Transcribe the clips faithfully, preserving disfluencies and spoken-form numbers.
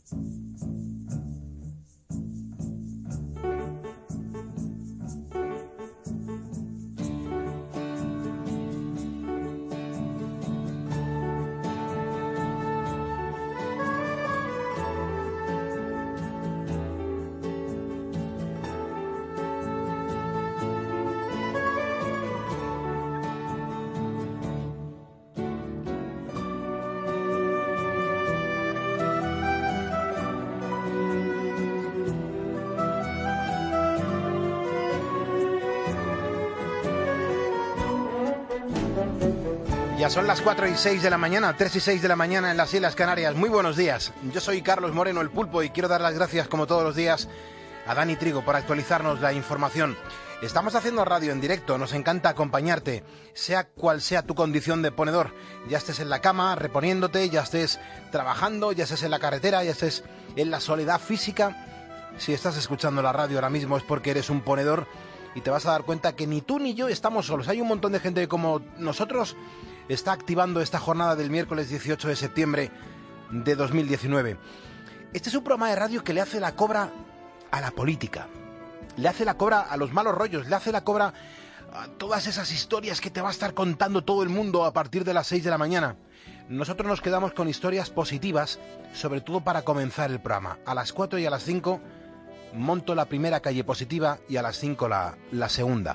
Ya son las cuatro y seis de la mañana, tres y seis de la mañana en las Islas Canarias. Muy buenos días. Yo soy Carlos Moreno, el Pulpo, y quiero dar las gracias, como todos los días, a Dani Trigo por actualizarnos la información. Estamos haciendo radio en directo, nos encanta acompañarte, sea cual sea tu condición de ponedor. Ya estés en la cama reponiéndote, ya estés trabajando, ya estés en la carretera, ya estés en la soledad física. Si estás escuchando la radio ahora mismo es porque eres un ponedor y te vas a dar cuenta que ni tú ni yo estamos solos. Hay un montón de gente como nosotros está activando esta jornada del miércoles dieciocho de septiembre de dos mil diecinueve. Este es un programa de radio que le hace la cobra a la política, le hace la cobra a los malos rollos, le hace la cobra a todas esas historias que te va a estar contando todo el mundo a partir de las seis de la mañana. Nosotros nos quedamos con historias positivas, sobre todo para comenzar el programa. A las cuatro y a las cinco monto la primera calle positiva y a las cinco la, la segunda.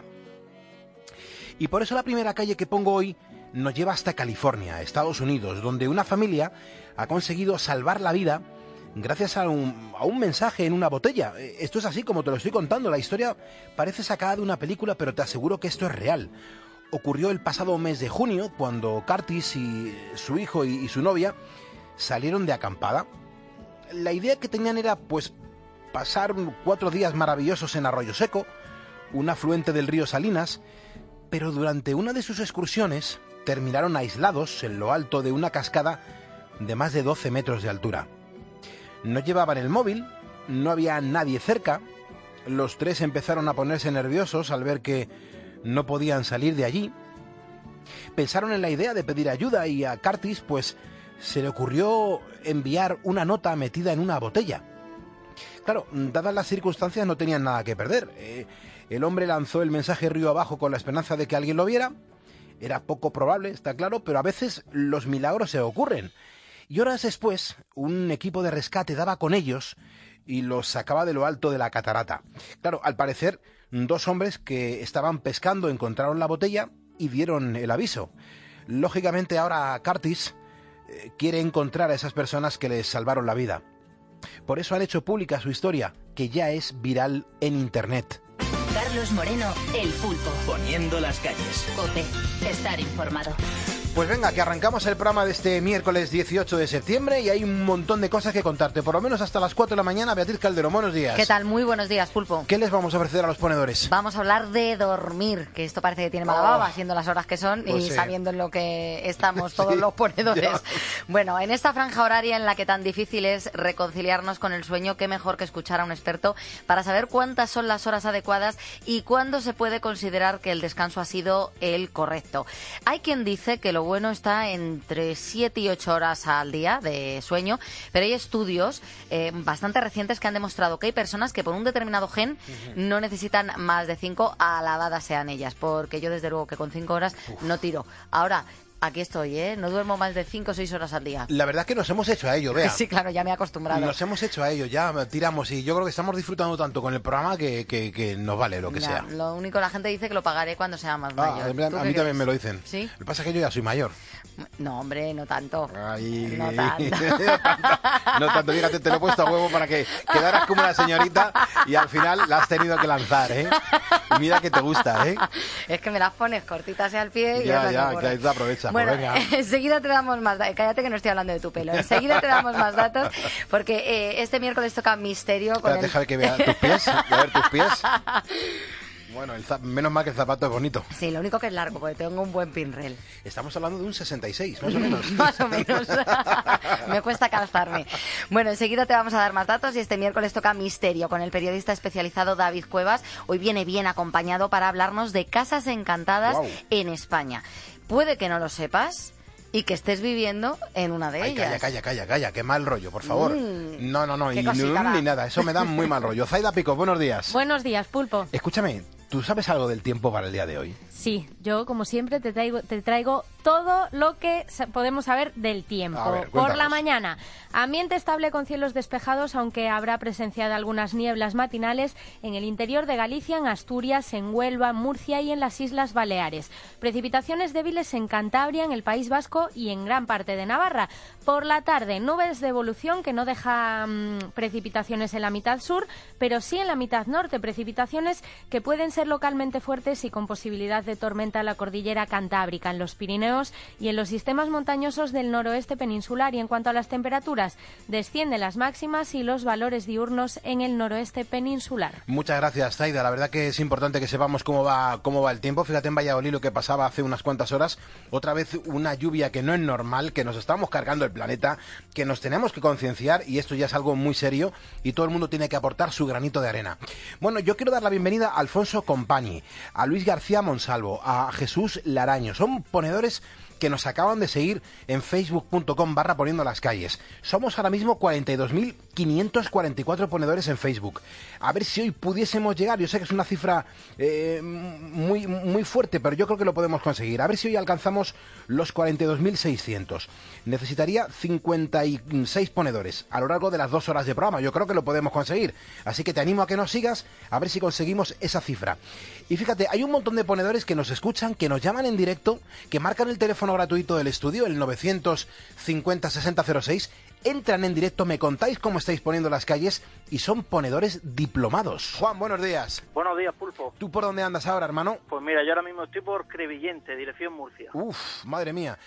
Y por eso la primera calle que pongo hoy nos lleva hasta California, Estados Unidos, donde una familia ha conseguido salvar la vida gracias a un, a un mensaje en una botella. Esto es así como te lo estoy contando. La historia parece sacada de una película, pero te aseguro que esto es real. Ocurrió el pasado mes de junio, cuando Curtis y su hijo y, y su novia salieron de acampada. La idea que tenían era, pues, pasar cuatro días maravillosos en Arroyo Seco, un afluente del río Salinas, pero durante una de sus excursiones terminaron aislados en lo alto de una cascada de más de doce metros de altura. No llevaban el móvil, no había nadie cerca. Los tres empezaron a ponerse nerviosos al ver que no podían salir de allí. Pensaron en la idea de pedir ayuda y a Curtis, pues, se le ocurrió enviar una nota metida en una botella. Claro, dadas las circunstancias no tenían nada que perder. Eh, el hombre lanzó el mensaje río abajo con la esperanza de que alguien lo viera. Era poco probable, está claro, pero a veces los milagros se ocurren. Y horas después, un equipo de rescate daba con ellos y los sacaba de lo alto de la catarata. Claro, al parecer, dos hombres que estaban pescando encontraron la botella y dieron el aviso. Lógicamente ahora Curtis eh, quiere encontrar a esas personas que les salvaron la vida. Por eso han hecho pública su historia, que ya es viral en internet. Carlos Moreno, el Pulpo. Poniendo las calles. COPE. Estar informado. Pues venga, que arrancamos el programa de este miércoles dieciocho de septiembre y hay un montón de cosas que contarte, por lo menos hasta las cuatro de la mañana. Beatriz Calderón, buenos días. ¿Qué tal? Muy buenos días, Pulpo. ¿Qué les vamos a ofrecer a los ponedores? Vamos a hablar de dormir, que esto parece que tiene mala baba, oh, siendo las horas que son pues y sí, sabiendo en lo que estamos todos sí, los ponedores. Ya. Bueno, en esta franja horaria en la que tan difícil es reconciliarnos con el sueño, qué mejor que escuchar a un experto para saber cuántas son las horas adecuadas y cuándo se puede considerar que el descanso ha sido el correcto. Hay quien dice que lo bueno está en entre siete y ocho horas al día de sueño, pero hay estudios eh, bastante recientes que han demostrado que hay personas que por un determinado gen uh-huh. no necesitan más de cinco, alabadas sean ellas, porque yo desde luego que con cinco horas Uf. no tiro. Ahora, aquí estoy, ¿eh? No duermo más de cinco o seis horas al día. La verdad es que nos hemos hecho a ello, vea. Sí, claro, ya me he acostumbrado. Nos hemos hecho a ello, ya tiramos y yo creo que estamos disfrutando tanto con el programa que, que, que nos vale lo que ya, sea. Lo único, la gente dice que lo pagaré cuando sea más ah, mayor. A, a mí también crees? me lo dicen. ¿Sí? Lo que pasa es que yo ya soy mayor. No, hombre, no tanto. Ay, no tanto. No tanto, fíjate, te lo he puesto a huevo para que quedaras como una señorita y al final la has tenido que lanzar, ¿eh? Y mira que te gusta, ¿eh? Es que me las pones cortitas al pie y ya, es ya, que que ahí te aprovechas. Bueno, pues venga. Enseguida te damos más datos. Cállate que no estoy hablando de tu pelo. Enseguida te damos más datos porque eh, este miércoles toca misterio con Espera, el... Deja que vea tus pies, a ver tus pies. Bueno, el zap... menos mal que el zapato es bonito. Sí, lo único que es largo, porque tengo un buen pinrel. Estamos hablando de un sesenta y seis, más o menos. Más o menos. Me cuesta calzarme. Bueno, enseguida te vamos a dar más datos y este miércoles toca misterio con el periodista especializado David Cuevas. Hoy viene bien acompañado para hablarnos de casas encantadas wow. en España. Puede que no lo sepas. y que estés viviendo en una de Ay, ellas. Calla, calla, calla, calla, qué mal rollo, por favor. Mm, no, no, no, qué y, cosita, ni, va. ni nada, eso me da muy mal rollo. Zaida Pico, buenos días. Buenos días, Pulpo. Escúchame, ¿tú sabes algo del tiempo para el día de hoy? Sí, yo como siempre te traigo, te traigo todo lo que sa- podemos saber del tiempo. A ver, Por cuéntanos. la mañana, ambiente estable con cielos despejados, aunque habrá presencia de algunas nieblas matinales en el interior de Galicia, en Asturias, en Huelva, Murcia y en las Islas Baleares. Precipitaciones débiles en Cantabria, en el País Vasco y en gran parte de Navarra. Por la tarde, nubes de evolución que no dejan mm, precipitaciones en la mitad sur, pero sí en la mitad norte. Precipitaciones que pueden ser localmente fuertes y con posibilidad de tormenta en la cordillera cantábrica, en los Pirineos y en los sistemas montañosos del noroeste peninsular. Y en cuanto a las temperaturas, descienden las máximas y los valores diurnos en el noroeste peninsular. Muchas gracias, Zaida. La verdad que es importante que sepamos cómo va cómo va el tiempo. Fíjate en Valladolid lo que pasaba hace unas cuantas horas. Otra vez una lluvia que no es normal, que nos estamos cargando el planeta, que nos tenemos que concienciar y esto ya es algo muy serio y todo el mundo tiene que aportar su granito de arena. Bueno, yo quiero dar la bienvenida a Alfonso Compagni, a Luis García Monsalvo, a Jesús Laraño. Son ponedores que nos acaban de seguir en facebook punto com barra poniendo las calles. Somos ahora mismo cuarenta y dos mil quinientos cuarenta y cuatro ponedores en Facebook. A ver si hoy pudiésemos llegar, yo sé que es una cifra eh, muy, muy fuerte, pero yo creo que lo podemos conseguir. A ver si hoy alcanzamos los cuarenta y dos mil seiscientos. Necesitaría cincuenta y seis ponedores a lo largo de las dos horas de programa. Yo creo que lo podemos conseguir. Así que te animo a que nos sigas, a ver si conseguimos esa cifra. Y fíjate, hay un montón de ponedores que nos escuchan, que nos llaman en directo, que marcan el teléfono gratuito del estudio, el novecientos cincuenta sesenta cero seis, entran en directo, me contáis cómo estáis poniendo las calles y son ponedores diplomados. Juan, buenos días. Buenos días, Pulpo. ¿Tú por dónde andas ahora, hermano? Pues mira, yo ahora mismo estoy por Crevillente, dirección Murcia. Uf, madre mía.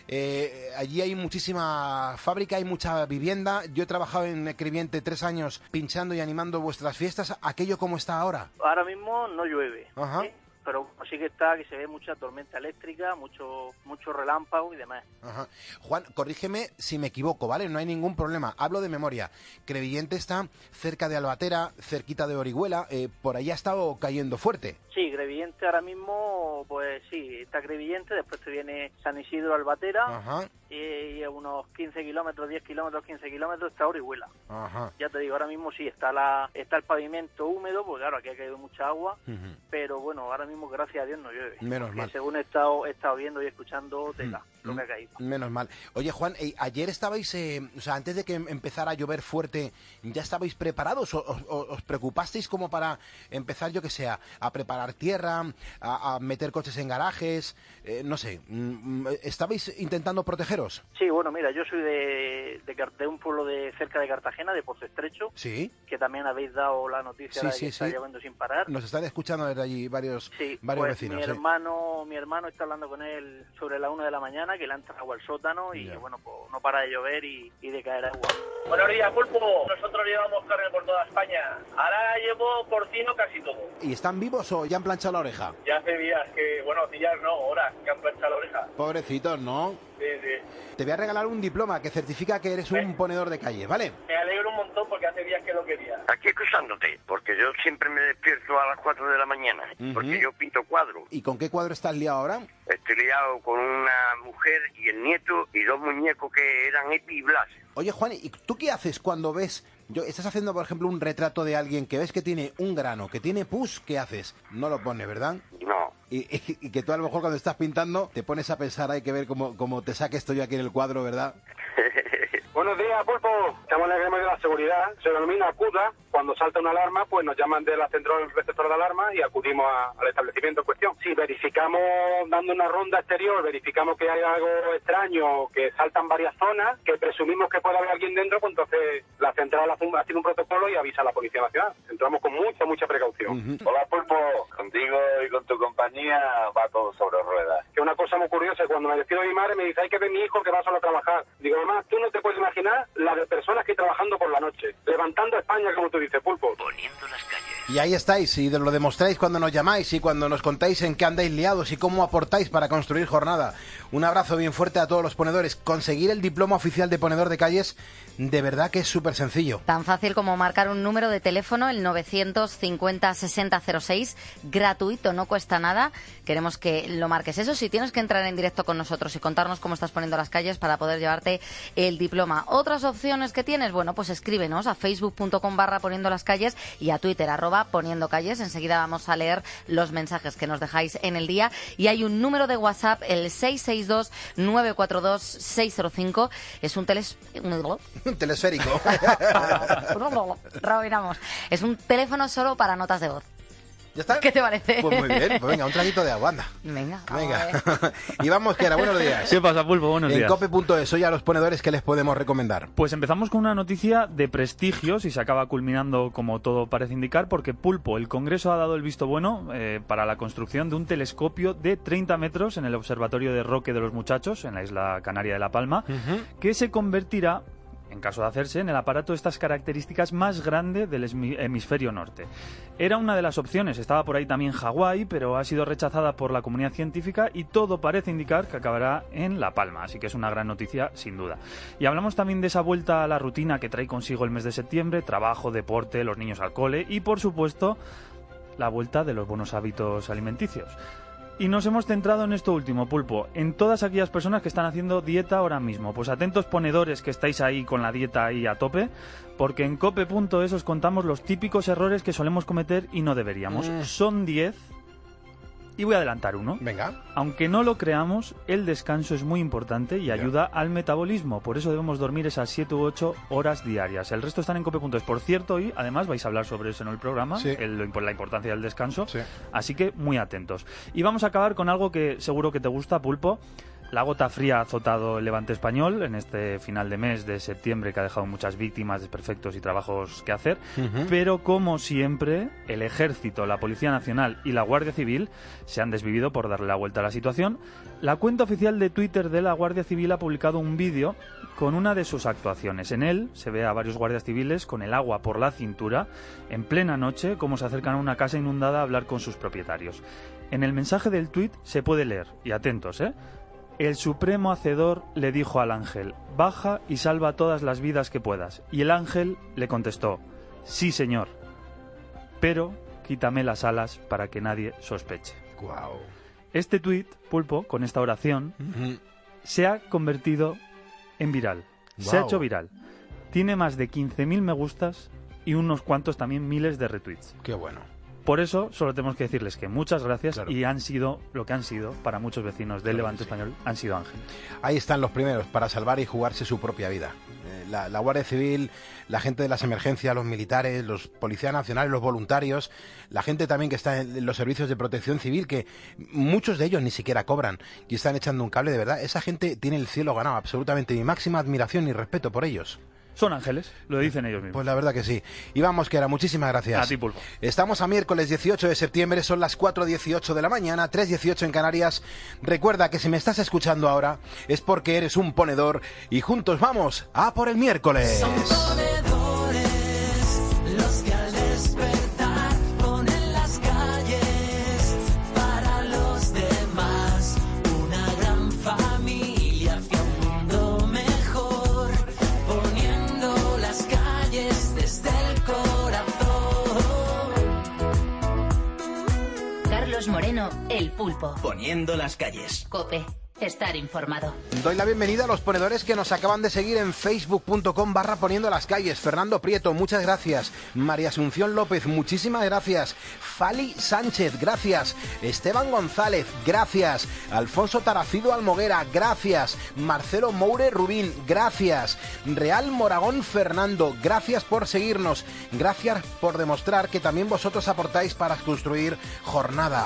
Eh, allí hay muchísima fábrica, hay mucha vivienda. Yo he trabajado en Crevillente tres años pinchando y animando vuestras fiestas. ¿Aquello cómo está ahora? Ahora mismo no llueve, Ajá. ¿sí? Pero sí que está, que se ve mucha tormenta eléctrica, mucho mucho relámpago y demás. Ajá. Juan, corrígeme si me equivoco, ¿vale? No hay ningún problema. Hablo de memoria. Crevillente está cerca de Albatera, cerquita de Orihuela. Eh, por ahí ha estado cayendo fuerte. Sí, Crevillente ahora mismo, pues sí, está Crevillente, después te viene San Isidro, Albatera, Ajá. y, y a unos quince kilómetros, diez kilómetros, quince kilómetros está Orihuela. Ajá. Ya te digo, ahora mismo sí, está la está el pavimento húmedo, porque claro, aquí ha caído mucha agua, Ujú. pero bueno, ahora mismo gracias a Dios no llueve. Menos porque mal. según he estado, he estado viendo y escuchando, tela, Mm. lo que ha caído. Menos mal. Oye, Juan, eh, ayer estabais, eh, o sea, antes de que empezara a llover fuerte, ¿ya estabais preparados o, o- os preocupasteis como para empezar, yo que sé, a, a preparar tierra, a, a meter coches en garajes, eh, no sé, mm, mm, ¿estabais intentando protegeros? Sí, bueno, mira, yo soy de, de, Car- de un pueblo de cerca de Cartagena, de Pozo Estrecho, Sí, que también habéis dado la noticia Sí, de sí, que está sí. lloviendo sin parar. nos están escuchando desde allí varios, Sí, varios pues vecinos. mi sí. hermano, mi hermano está hablando con él sobre la una de la mañana, que le ha entrado agua al sótano y Ya. bueno, pues no para de llover y, y de caer agua. Buenos días, Pulpo. Nosotros llevamos carne por toda España. Ahora llevo porcino casi todo. ¿Y están vivos o ya han planchado la oreja? Ya hace días que, bueno, días no, horas que han planchado la oreja. Pobrecitos, ¿no? Sí, sí. Te voy a regalar un diploma que certifica que eres un ¿Eh? ponedor de calle, ¿vale? Me alegro un montón porque hace días que lo quería. Aquí escuchándote, porque yo siempre me despierto a las cuatro de la mañana, Ujú. porque yo pinto cuadros. ¿Y con qué cuadro estás liado ahora? Estoy liado con una mujer y el nieto y dos muñecos que eran Epi y Blas. Oye, Juan, ¿y tú qué haces cuando ves... Yo, estás haciendo, por ejemplo, un retrato de alguien que ves que tiene un grano, que tiene pus, ¿qué haces? No lo pone, ¿verdad? No. Y, y- y que tú a lo mejor cuando estás pintando te pones a pensar, hay que ver cómo, cómo te saque esto yo aquí en el cuadro, ¿verdad? Buenos días, Pulpo. Estamos en el gremio de la seguridad. Se denomina acuda. Cuando salta una alarma, pues nos llaman de la central receptor de alarma y acudimos a- al establecimiento en cuestión. Si verificamos, dando una ronda exterior, verificamos que hay algo extraño, que saltan varias zonas, que presumimos que puede haber alguien dentro, pues entonces la central hace un, hace un protocolo y avisa a la Policía Nacional. Entramos con mucha, mucha precaución. Ujú. Hola, Pulpo. Contigo y con tu compañía va todo sobre ruedas. Que una cosa muy curiosa, cuando me despido de mi madre me dice, hay que ver mi hijo que va solo a trabajar. Digo, mamá, tú no te puedes imaginar la de personas que hay trabajando por la noche, levantando España, como tú dices, Pulpo. Poniendo las calles. Y ahí estáis, y lo demostráis cuando nos llamáis y cuando nos contáis en qué andáis liados y cómo aportáis para construir jornada. Un abrazo bien fuerte a todos los ponedores. Conseguir el diploma oficial de ponedor de calles, de verdad que es súper sencillo. Tan fácil como marcar un número de teléfono, el novecientos cincuenta sesenta cero seis, gratuito, no cuesta nada. Queremos que lo marques. Eso sí, tienes que entrar en directo con nosotros y contarnos cómo estás poniendo las calles para poder llevarte el diploma. Otras opciones que tienes, bueno, pues escríbenos a facebook.com barra poniendo las calles y a Twitter, arroba poniendo calles. Enseguida vamos a leer los mensajes que nos dejáis en el día. Y hay un número de WhatsApp, el seis seis dos nueve cuatro dos seis cero cinco. Es un teles... Un telesférico. Rebobinamos. Es un teléfono solo para notas de voz. ¿Ya está? ¿Qué te parece? Pues muy bien, pues venga, un traguito de agua, anda. Venga, venga. Y vamos, que era buenos días. ¿Qué pasa, Pulpo? Buenos en días. En cope punto es, hoy a los ponedores, ¿qué les podemos recomendar? Pues empezamos con una noticia de prestigio, si se acaba culminando como todo parece indicar, porque Pulpo, el Congreso ha dado el visto bueno eh, para la construcción de un telescopio de treinta metros en el Observatorio de Roque de los Muchachos, en la isla canaria de La Palma, uh-huh. que se convertirá, en caso de hacerse, en el aparato de estas características más grande del hemisferio norte. Era una de las opciones, estaba por ahí también Hawái, pero ha sido rechazada por la comunidad científica y todo parece indicar que acabará en La Palma, así que es una gran noticia sin duda. Y hablamos también de esa vuelta a la rutina que trae consigo el mes de septiembre, trabajo, deporte, los niños al cole y, por supuesto, la vuelta de los buenos hábitos alimenticios. Y nos hemos centrado en esto último, Pulpo, en todas aquellas personas que están haciendo dieta ahora mismo. Pues atentos ponedores que estáis ahí con la dieta ahí a tope, porque en cope punto es os contamos los típicos errores que solemos cometer y no deberíamos. Mm. Son diez y voy a adelantar uno. Venga. Aunque no lo creamos, el descanso es muy importante y ayuda yeah. al metabolismo. Por eso debemos dormir esas siete u ocho horas diarias. El resto están en cope punto es. Por cierto, y además vais a hablar sobre eso en el programa, sí. el, la importancia del descanso. Sí. Así que muy atentos. Y vamos a acabar con algo que seguro que te gusta, Pulpo. La gota fría ha azotado el Levante español en este final de mes de septiembre, que ha dejado muchas víctimas, desperfectos y trabajos que hacer. Uh-huh. Pero, como siempre, el Ejército, la Policía Nacional y la Guardia Civil se han desvivido por darle la vuelta a la situación. La cuenta oficial de Twitter de la Guardia Civil ha publicado un vídeo con una de sus actuaciones. En él se ve a varios guardias civiles con el agua por la cintura, en plena noche, como se acercan a una casa inundada a hablar con sus propietarios. En el mensaje del tuit se puede leer, y atentos, ¿eh? El Supremo Hacedor le dijo al ángel, baja y salva todas las vidas que puedas. Y el ángel le contestó, sí señor, pero quítame las alas para que nadie sospeche. Wow. Este tuit, Pulpo, con esta oración, uh-huh. se ha convertido en viral. Wow. Se ha hecho viral. Tiene más de quince mil me gustas y unos cuantos también miles de retweets. Qué bueno. Por eso, solo tenemos que decirles que muchas gracias claro. y han sido lo que han sido para muchos vecinos del claro Levante sí. español, han sido ángeles. Ahí están los primeros para salvar y jugarse su propia vida. Eh, la, la Guardia Civil, la gente de las emergencias, los militares, los policías nacionales, los voluntarios, la gente también que está en los servicios de protección civil, que muchos de ellos ni siquiera cobran y están echando un cable, de verdad. Esa gente tiene el cielo ganado, absolutamente. Mi máxima admiración y respeto por ellos. Son ángeles, lo dicen ellos mismos. Pues la verdad que sí. Y vamos, que era, muchísimas gracias. A ti, Pulpo. Estamos a miércoles dieciocho de septiembre, son las cuatro dieciocho de la mañana, tres dieciocho en Canarias. Recuerda que si me estás escuchando ahora es porque eres un ponedor y juntos vamos a por el miércoles. Son ponedores los que al despertar ponen las calles para los demás. Una gran familia hacia un mundo mejor, poniendo las calles desde el corazón. Carlos Moreno, El Pulpo. Poniendo las calles. COPE. Estar informado. Doy la bienvenida a los ponedores que nos acaban de seguir en facebook.com barra poniendo las calles. Fernando Prieto, muchas gracias. María Asunción López, muchísimas gracias. Fali Sánchez, gracias. Esteban González, gracias. Alfonso Taracido Almoguera, gracias. Marcelo Moure Rubín, gracias. Real Moragón Fernando, gracias por seguirnos. Gracias por demostrar que también vosotros aportáis para construir jornada.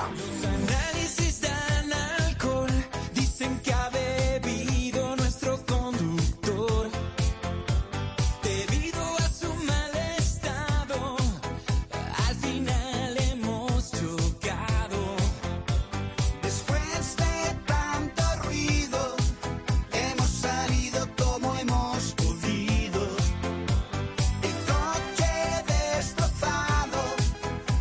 Que ha bebido nuestro conductor, debido a su mal estado, al final hemos chocado. Después de tanto ruido, hemos salido como hemos podido. El coche destrozado,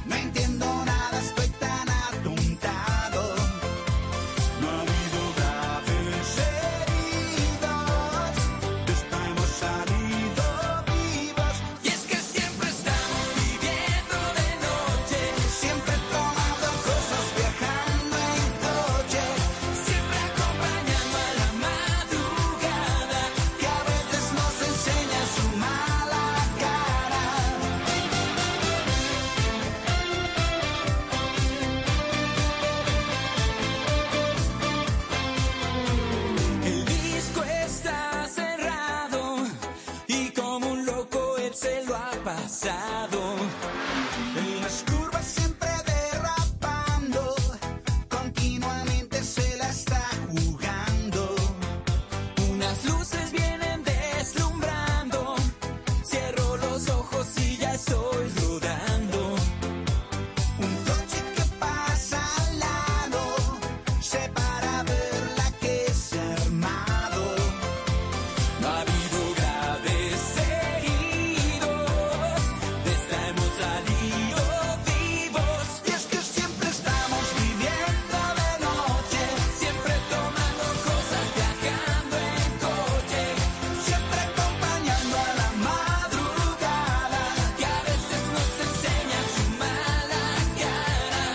pasado. En las curvas siempre derrapando, continuamente se la está jugando. Unas luces vienen deslumbrando, cierro los ojos y ya estoy rodando. Un coche que pasa al lado, se para a ver la que se ha armado. No ha habido graves heridos, de esta hemos salido vivos. Y es que siempre estamos viviendo de noche, siempre tomando cosas, viajando en coche, siempre acompañando a la madrugada, que a veces nos enseña su mala cara.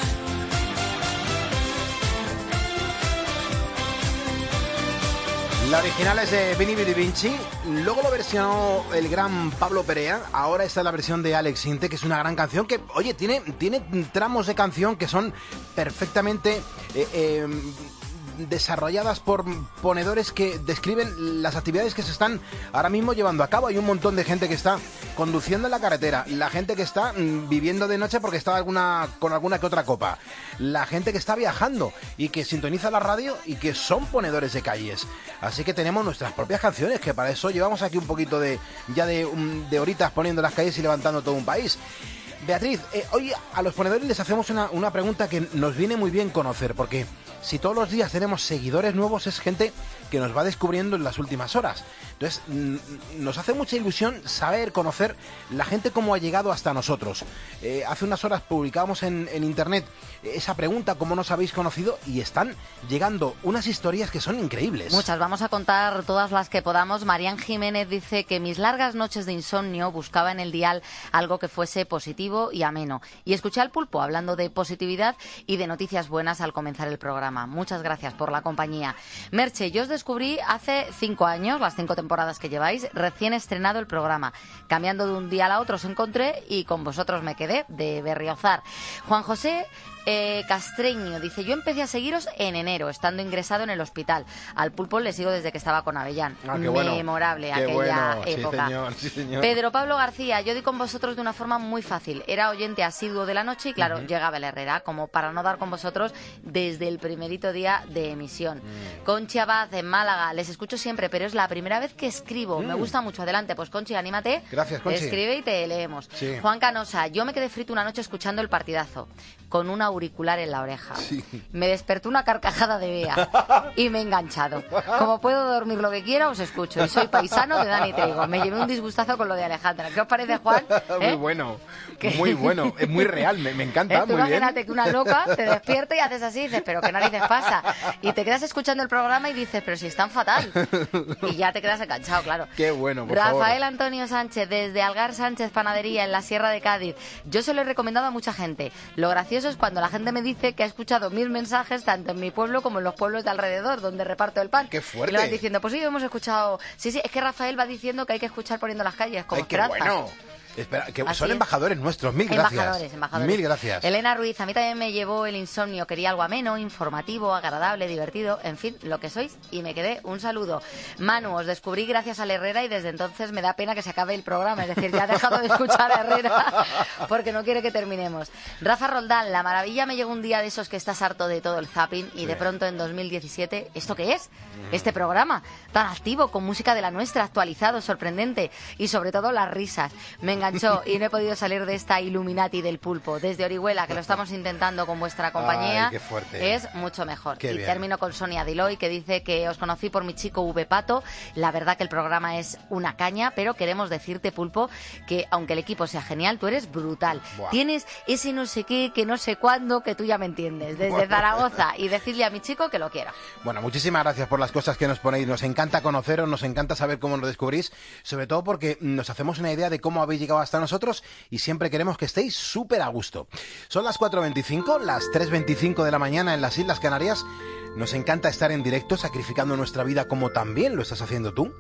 La original es de Vini Vidi Vinci, luego lo versionó el gran Pablo Perea, ahora está la versión de Alex Sinte, que es una gran canción que, oye, tiene, tiene tramos de canción que son perfectamente eh, eh, desarrolladas por ponedores que describen las actividades que se están ahora mismo llevando a cabo. Hay un montón de gente que está conduciendo en la carretera, la gente que está mm, viviendo de noche porque está alguna, con alguna que otra copa, la gente que está viajando y que sintoniza la radio y que son ponedores de calles. Así que tenemos nuestras propias canciones, que para eso llevamos aquí un poquito de ya de, um, de horitas poniendo las calles y levantando todo un país. Beatriz, eh, hoy a los ponedores les hacemos una, una pregunta que nos viene muy bien conocer, porque si todos los días tenemos seguidores nuevos, es gente que nos va descubriendo en las últimas horas. Entonces, nos hace mucha ilusión saber, conocer la gente cómo ha llegado hasta nosotros. Eh, hace unas horas publicábamos en, en internet esa pregunta, cómo nos habéis conocido, y están llegando unas historias que son increíbles. Muchas, vamos a contar todas las que podamos. Marian Jiménez dice que mis largas noches de insomnio buscaba en el dial algo que fuese positivo y ameno. Y escuché al Pulpo hablando de positividad y de noticias buenas al comenzar el programa. Muchas gracias por la compañía. Merche, yo os descubrí hace cinco años, las cinco temporadas que lleváis, recién estrenado el programa. Cambiando de un día a otro os encontré y con vosotros me quedé, de Berriozar. Juan José Eh, Castreño dice, yo empecé a seguiros en enero, estando ingresado en el hospital. Al Pulpo le sigo desde que estaba con Avellán. Ah, qué bueno. Memorable Qué aquella bueno. época. Sí, señor, sí, señor. Pedro Pablo García, yo di con vosotros de una forma muy fácil. Era oyente asiduo de la noche y claro, uh-huh. llegaba el Herrera, como para no dar con vosotros desde el primerito día de emisión. Mm. Conchi Abad en Málaga, les escucho siempre, pero es la primera vez que escribo. Mm. Me gusta mucho. Adelante, pues Conchi, anímate. Gracias, Conchi. Escribe y te leemos. Sí. Juan Canosa, yo me quedé frito una noche escuchando el partidazo, con un auricular en la oreja. Sí. Me despertó una carcajada de Bea y me he enganchado. Como puedo dormir lo que quiera, os escucho. Y soy paisano de Dani Trigo. Me llevé un disgustazo con lo de Alejandra. ¿Qué os parece, Juan? ¿Eh? Muy bueno, ¿Qué? Muy bueno. Es muy real, me, me encanta, ¿Eh? Tú muy imagínate bien. que una loca te despierta y haces así y dices, pero qué narices pasa. Y te quedas escuchando el programa y dices, pero si es tan fatal. Y ya te quedas enganchado, claro. Qué bueno, por Rafael favor. Antonio Sánchez, desde Algar Sánchez Panadería, en la Sierra de Cádiz. Yo se lo he recomendado a mucha gente. Lo gracioso es cuando la gente me dice que ha escuchado mis mensajes tanto en mi pueblo como en los pueblos de alrededor, donde reparto el pan. ¡Qué fuerte! Y lo van diciendo, pues sí, hemos escuchado... Sí, sí, es que Rafael va diciendo que hay que escuchar poniendo las calles, como ¡Ay, qué esperanzas. bueno! Espera, que Así son es. embajadores nuestros, mil gracias. Embajadores, embajadores. Mil gracias. Elena Ruiz, a mí también me llevó el insomnio. Quería algo ameno, informativo, agradable, divertido, en fin, lo que sois, y me quedé. Un saludo. Manu, os descubrí gracias al Herrera y desde entonces me da pena que se acabe el programa. Es decir, ya ha dejado de escuchar a Herrera porque no quiere que terminemos. Rafa Roldán, la maravilla me llegó un día de esos que estás harto de todo el zapping y de pronto en dos mil diecisiete, ¿esto qué es? Este programa tan activo, con música de la nuestra, actualizado, sorprendente y sobre todo las risas. Me enganchó y no he podido salir de esta Illuminati del Pulpo. Desde Orihuela, que lo estamos intentando con vuestra compañía, Ay, qué fuerte. es mucho mejor. Qué y bien. termino con Sonia Diloy, que dice que os conocí por mi chico V Pato. La verdad que el programa es una caña, pero queremos decirte, Pulpo, que aunque el equipo sea genial, tú eres brutal. Buah. Tienes ese no sé qué, que no sé cuándo, que tú ya me entiendes. Desde Zaragoza. Y decirle a mi chico que lo quiero. Bueno, muchísimas gracias por las cosas que nos ponéis. Nos encanta conoceros, nos encanta saber cómo nos descubrís, sobre todo porque nos hacemos una idea de cómo habéis llegado hasta nosotros y siempre queremos que estéis súper a gusto. Son las cuatro veinticinco, las tres veinticinco de la mañana en las Islas Canarias. Nos encanta estar en directo, sacrificando nuestra vida como también lo estás haciendo tú.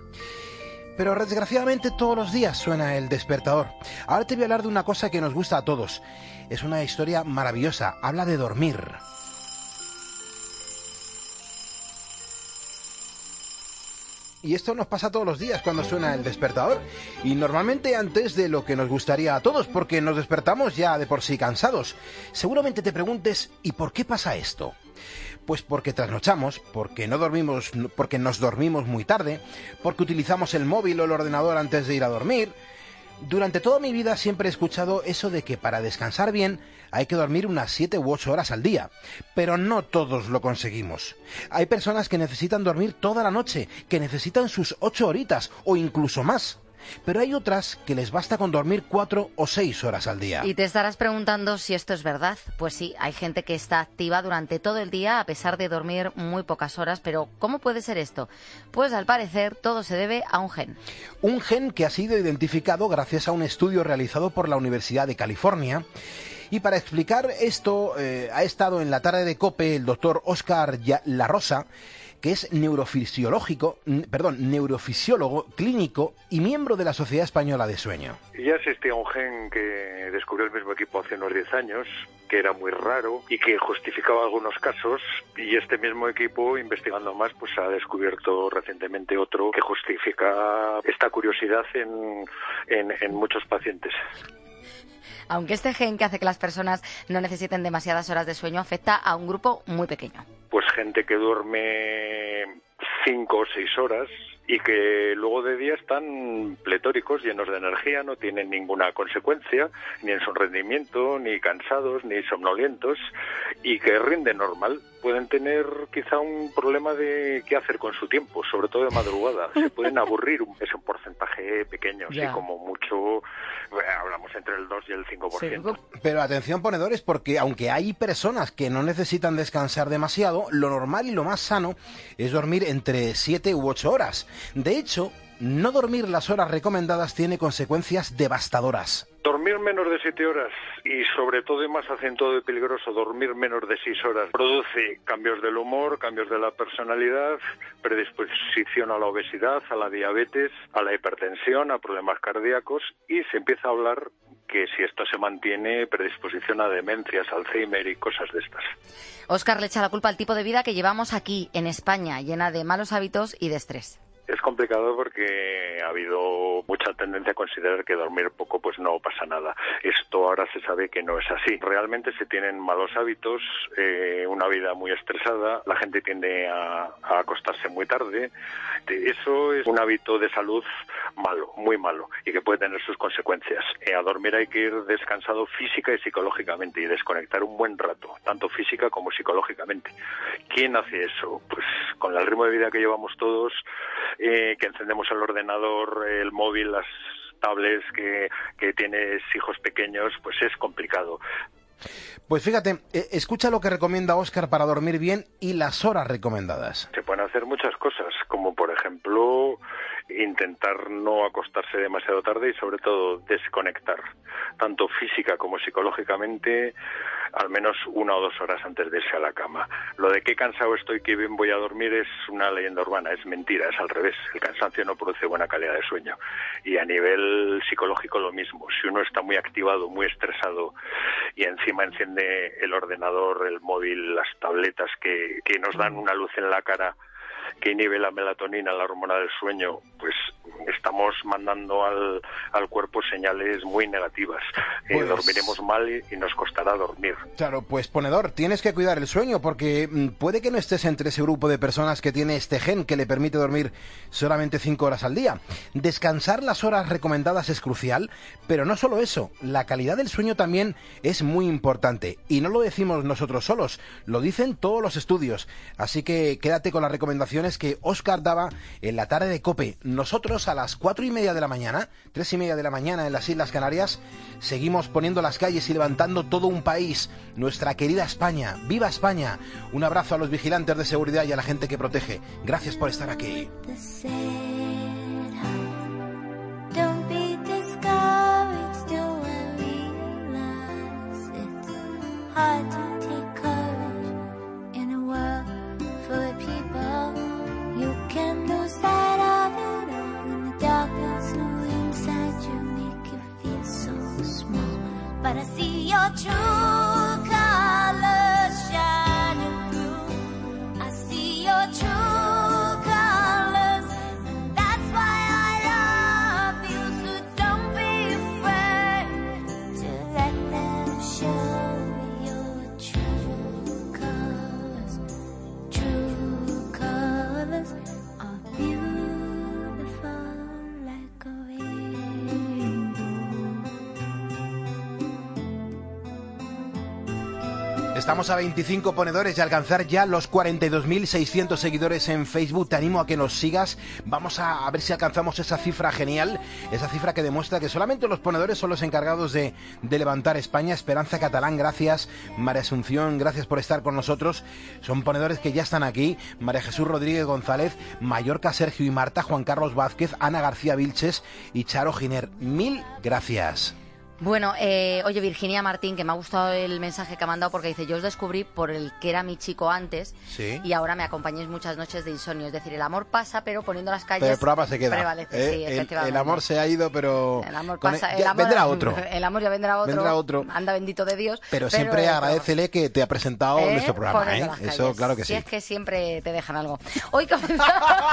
Pero desgraciadamente todos los días suena el despertador. Ahora te voy a hablar de una cosa que nos gusta a todos. Es una historia maravillosa, habla de dormir. Y esto nos pasa todos los días cuando suena el despertador. Y normalmente antes de lo que nos gustaría a todos, porque nos despertamos ya de por sí cansados. Seguramente te preguntes, ¿y por qué pasa esto? Pues porque trasnochamos, porque no dormimos, porque nos dormimos muy tarde, porque utilizamos el móvil o el ordenador antes de ir a dormir. Durante toda mi vida siempre he escuchado eso de que para descansar bien hay que dormir unas siete u ocho horas al día, pero no todos lo conseguimos. Hay personas que necesitan dormir toda la noche, que necesitan sus ocho horitas o incluso más. Pero hay otras que les basta con dormir cuatro o seis horas al día. Y te estarás preguntando si esto es verdad. Pues sí, hay gente que está activa durante todo el día a pesar de dormir muy pocas horas. Pero ¿cómo puede ser esto? Pues al parecer todo se debe a un gen. Un gen que ha sido identificado gracias a un estudio realizado por la Universidad de California. Y para explicar esto eh, ha estado en la tarde de COPE el doctor Óscar La Rosa, que es neurofisiológico, perdón, neurofisiólogo clínico y miembro de la Sociedad Española de Sueño. Ya existía un gen que descubrió el mismo equipo hace unos diez años, que era muy raro y que justificaba algunos casos, y este mismo equipo, investigando más, pues ha descubierto recientemente otro que justifica esta curiosidad en, en, en muchos pacientes. Aunque este gen que hace que las personas no necesiten demasiadas horas de sueño afecta a un grupo muy pequeño. Pues gente que duerme cinco o seis horas y que luego de día están pletóricos, llenos de energía, no tienen ninguna consecuencia, ni en su rendimiento, ni cansados, ni somnolientos, y que rinden normal. Pueden tener quizá un problema de qué hacer con su tiempo, sobre todo de madrugada. Se pueden aburrir, es un porcentaje pequeño, así como mucho, bueno, hablamos entre el dos y el cinco por ciento. Pero atención, ponedores, porque aunque hay personas que no necesitan descansar demasiado, lo normal y lo más sano es dormir entre siete u ocho horas. De hecho, no dormir las horas recomendadas tiene consecuencias devastadoras. Dormir menos de siete horas y sobre todo y más acentuado y peligroso, dormir menos de seis horas produce cambios del humor, cambios de la personalidad, predisposición a la obesidad, a la diabetes, a la hipertensión, a problemas cardíacos, y se empieza a hablar que si esto se mantiene, predisposición a demencias, Alzheimer y cosas de estas. Óscar le echa la culpa al tipo de vida que llevamos aquí, en España, llena de malos hábitos y de estrés. Es complicado porque ha habido mucha tendencia a considerar que dormir poco pues no pasa nada. Esto ahora se sabe que no es así. Realmente se tienen malos hábitos, eh, una vida muy estresada, la gente tiende a, a acostarse muy tarde. Eso es un hábito de salud malo, muy malo, y que puede tener sus consecuencias. Eh, a dormir hay que ir descansado física y psicológicamente y desconectar un buen rato, tanto física como psicológicamente. ¿Quién hace eso? Pues con el ritmo de vida que llevamos todos, Eh, que encendemos el ordenador, el móvil, las tablets, que, que tienes hijos pequeños, pues es complicado. Pues fíjate, eh, escucha lo que recomienda Óscar para dormir bien y las horas recomendadas. Se pueden hacer muchas cosas, como por ejemplo intentar no acostarse demasiado tarde y sobre todo desconectar, tanto física como psicológicamente, al menos una o dos horas antes de irse a la cama. Lo de qué cansado estoy, qué bien voy a dormir es una leyenda urbana, es mentira, es al revés. El cansancio no produce buena calidad de sueño. Y a nivel psicológico lo mismo. Si uno está muy activado, muy estresado y encima enciende el ordenador, el móvil, las tabletas que, que nos dan una luz en la cara, que inhibe la melatonina, la hormona del sueño, pues estamos mandando al, al cuerpo señales muy negativas. Pues... Eh, dormiremos mal y, y nos costará dormir. Claro, pues ponedor, tienes que cuidar el sueño porque mmm, puede que no estés entre ese grupo de personas que tiene este gen que le permite dormir solamente cinco horas al día. Descansar las horas recomendadas es crucial, pero no solo eso, la calidad del sueño también es muy importante. Y no lo decimos nosotros solos, lo dicen todos los estudios. Así que quédate con las recomendaciones que Óscar daba en la tarde de COPE. Nosotros a las cuatro y media de la mañana, tres y media de la mañana en las Islas Canarias, seguimos poniendo las calles y levantando todo un país, nuestra querida España. ¡Viva España! Un abrazo a los vigilantes de seguridad y a la gente que protege. Gracias por estar aquí. But I see your true colors shining through. I see your true colors, and Estamos a veinticinco ponedores de alcanzar ya los cuarenta y dos mil seiscientos seguidores en Facebook. Te animo a que nos sigas. Vamos a, a ver si alcanzamos esa cifra genial, esa cifra que demuestra que solamente los ponedores son los encargados de, de levantar España. Esperanza Catalán, gracias. María Asunción, gracias por estar con nosotros. Son ponedores que ya están aquí. María Jesús Rodríguez González, Mallorca Sergio y Marta, Juan Carlos Vázquez, Ana García Vilches y Charo Giner. Mil gracias. Bueno, eh, oye, Virginia Martín, que me ha gustado el mensaje que ha mandado porque dice, yo os descubrí por el que era mi chico antes, sí, y ahora me acompañáis muchas noches de insomnio. Es decir, el amor pasa, pero poniendo las calles... Pero el programa se queda. Prevalece, eh, sí, el, efectivamente. El amor se ha ido, pero... El amor con pasa, el, el amor, vendrá otro. El amor ya vendrá otro. Vendrá otro. Anda bendito de Dios. Pero, pero siempre agradécele que te ha presentado ¿Eh? nuestro programa, ¿eh? Eso, claro que si sí. es que siempre te dejan algo. Hoy comenzamos...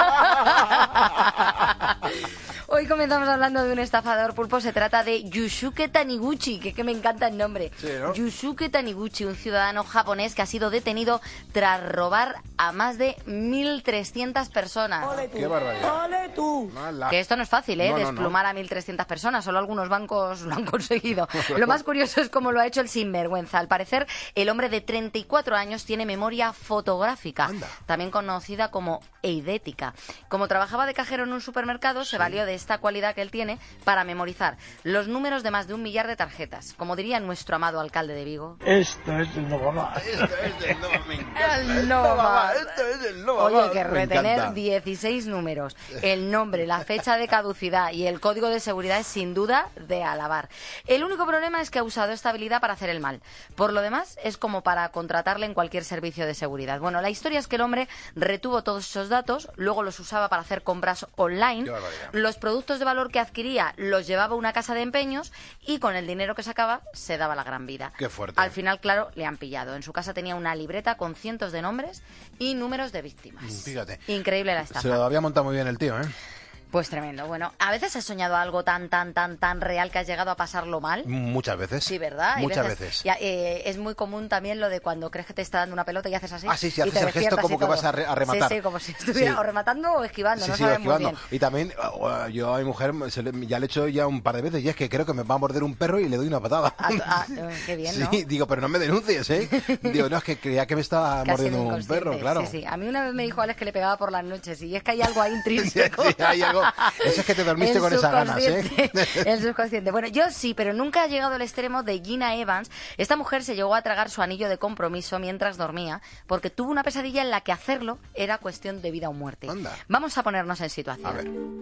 Hoy comenzamos hablando de un estafador, Pulpo. Se trata de Yusuke Taniguchi, que, que me encanta el nombre. Sí, ¿no? Yusuke Taniguchi, un ciudadano japonés que ha sido detenido tras robar a más de mil trescientas personas. ¡Ole tú! ¡Qué barbaridad! ¡Ole tú! Mala. Que esto no es fácil, ¿eh? No, no, Desplumar no. a mil trescientas personas. Solo algunos bancos lo han conseguido. Lo más curioso es cómo lo ha hecho el sinvergüenza. Al parecer, el hombre de treinta y cuatro años tiene memoria fotográfica, Anda. también conocida como eidética. Como trabajaba de cajero en un supermercado, sí. se valió de esta cualidad que él tiene para memorizar los números de más de un millar de tarjetas. Como diría nuestro amado alcalde de Vigo. Esto es el Nova Más. Esto es el Nova, me encanta. El Nova Más. Esto es el Nova Oye, Más. que retener dieciséis números, el nombre, la fecha de caducidad y el código de seguridad es sin duda de alabar. El único problema es que ha usado esta habilidad para hacer el mal. Por lo demás, es como para contratarle en cualquier servicio de seguridad. Bueno, la historia es que el hombre retuvo todos esos datos, luego los usaba para hacer compras online, los productos de valor que adquiría los llevaba a una casa de empeños y con el dinero que sacaba se daba la gran vida. Qué fuerte. Al final, claro, le han pillado. En su casa tenía una libreta con cientos de nombres y números de víctimas. Fíjate. Increíble la estafa. Se lo había montado muy bien el tío, ¿eh? Pues tremendo. Bueno, ¿a veces has soñado algo tan, tan, tan, tan real que has llegado a pasarlo mal? Muchas veces. Sí, ¿verdad? Hay Muchas veces. veces. Ya, eh, es muy común también lo de cuando crees que te está dando una pelota y haces así. Ah, sí, sí, haces el gesto como que vas a, re a rematar. Sí, sí, como si estuviera sí. o rematando o esquivando, sí, no sí, sabes muy esquivando. bien. Y también, uh, yo a mi mujer se le, ya le he hecho ya un par de veces y es que creo que me va a morder un perro y le doy una patada. Ah, ah, qué bien, ¿no? Sí, digo, pero no me denuncies, ¿eh? Digo, no, es que creía que me estaba Casi mordiendo un perro, claro. Sí, sí. A mí una vez me dijo Alex que le pegaba por las noches y es que hay algo ahí intrínseco. Sí, sí, hay algo. Eso es que te dormiste con esa ganas, ¿eh? El subconsciente. Bueno, yo sí, pero nunca ha llegado al extremo de Gina Evans. Esta mujer se llegó a tragar su anillo de compromiso mientras dormía porque tuvo una pesadilla en la que hacerlo era cuestión de vida o muerte. Anda. Vamos a ponernos en situación. A ver.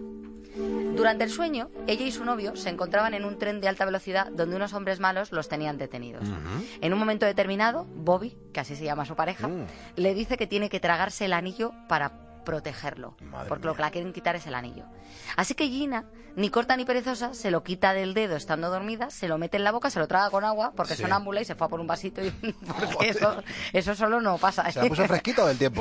Durante el sueño, ella y su novio se encontraban en un tren de alta velocidad donde unos hombres malos los tenían detenidos. Uh-huh. En un momento determinado, Bobby, que así se llama su pareja, uh. le dice que tiene que tragarse el anillo para protegerlo, Madre porque mía. lo que la quieren quitar es el anillo. Así que Gina, ni corta ni perezosa, se lo quita del dedo estando dormida, se lo mete en la boca, se lo traga con agua, porque Sí. es sonámbula y se fue a por un vasito, y porque eso, eso solo no pasa. Se la puso fresquito del tiempo.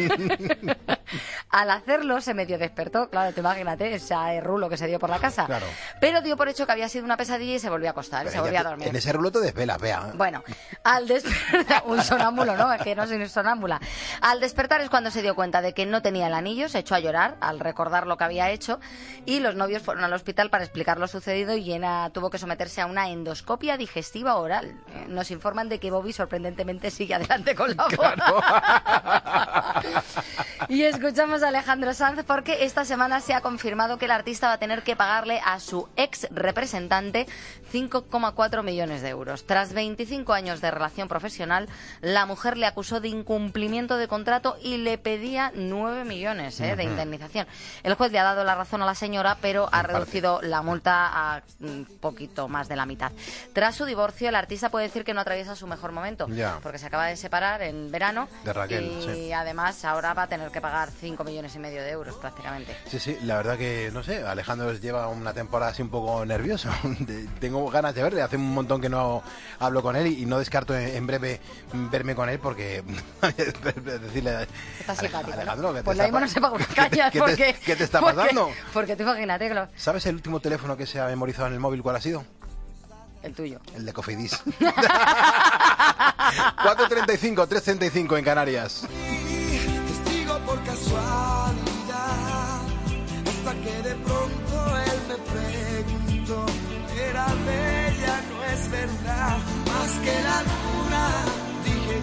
Al hacerlo se medio despertó, claro, te imagínate, ese rulo que se dio por la casa. Claro. Pero dio por hecho que había sido una pesadilla y se volvió a acostar, Pero se volvió ya a te- dormir. En ese rulo te desvelas, vea. Bueno, al despertar, un sonámbulo, ¿no? Es que no soy un sonámbula. Al despertar es cuando se dio cuenta de que no tenía el anillo, se echó a llorar al recordar lo que había hecho y los novios fueron al hospital para explicar lo sucedido y Jenna tuvo que someterse a una endoscopia digestiva oral. Eh, Nos informan de que Bobby sorprendentemente sigue adelante con la boda. Y escuchamos a Alejandro Sanz porque esta semana se ha confirmado que el artista va a tener que pagarle a su ex representante cinco coma cuatro millones de euros. Tras veinticinco años de relación profesional, la mujer le acusó de incumplimiento de contrato y le pedía nueve millones eh, de indemnización. El juez le ha dado la razón a la señora, pero ha reducido la multa a un poquito más de la mitad. Tras su divorcio, el artista puede decir que no atraviesa su mejor momento, Ya. porque se acaba de separar en verano De Raquel, y sí. además ahora va a tener que pagar cinco millones y medio de euros prácticamente. Sí, sí, la verdad que, no sé, Alejandro lleva una temporada así un poco nervioso. De- Tengo ganas de verle, hace un montón que no hablo con él y, y no descarto en, en breve verme con él porque decirle... Está simpático, ¿no? Alejandro, ¿qué Pues te lo está mismo no pa- se paga unas ¿Qué- cañas qué te- porque... ¿Qué te está porque- pasando? Porque tú imagínate que lo- ¿Sabes el último teléfono que se ha memorizado en el móvil cuál ha sido? el tuyo. El de Cofidis. cuatro treinta y cinco, tres treinta y cinco en Canarias. Testigo por casualidad, hasta que de pronto él me preguntó, era bella, no es verdad, más que la luna, dije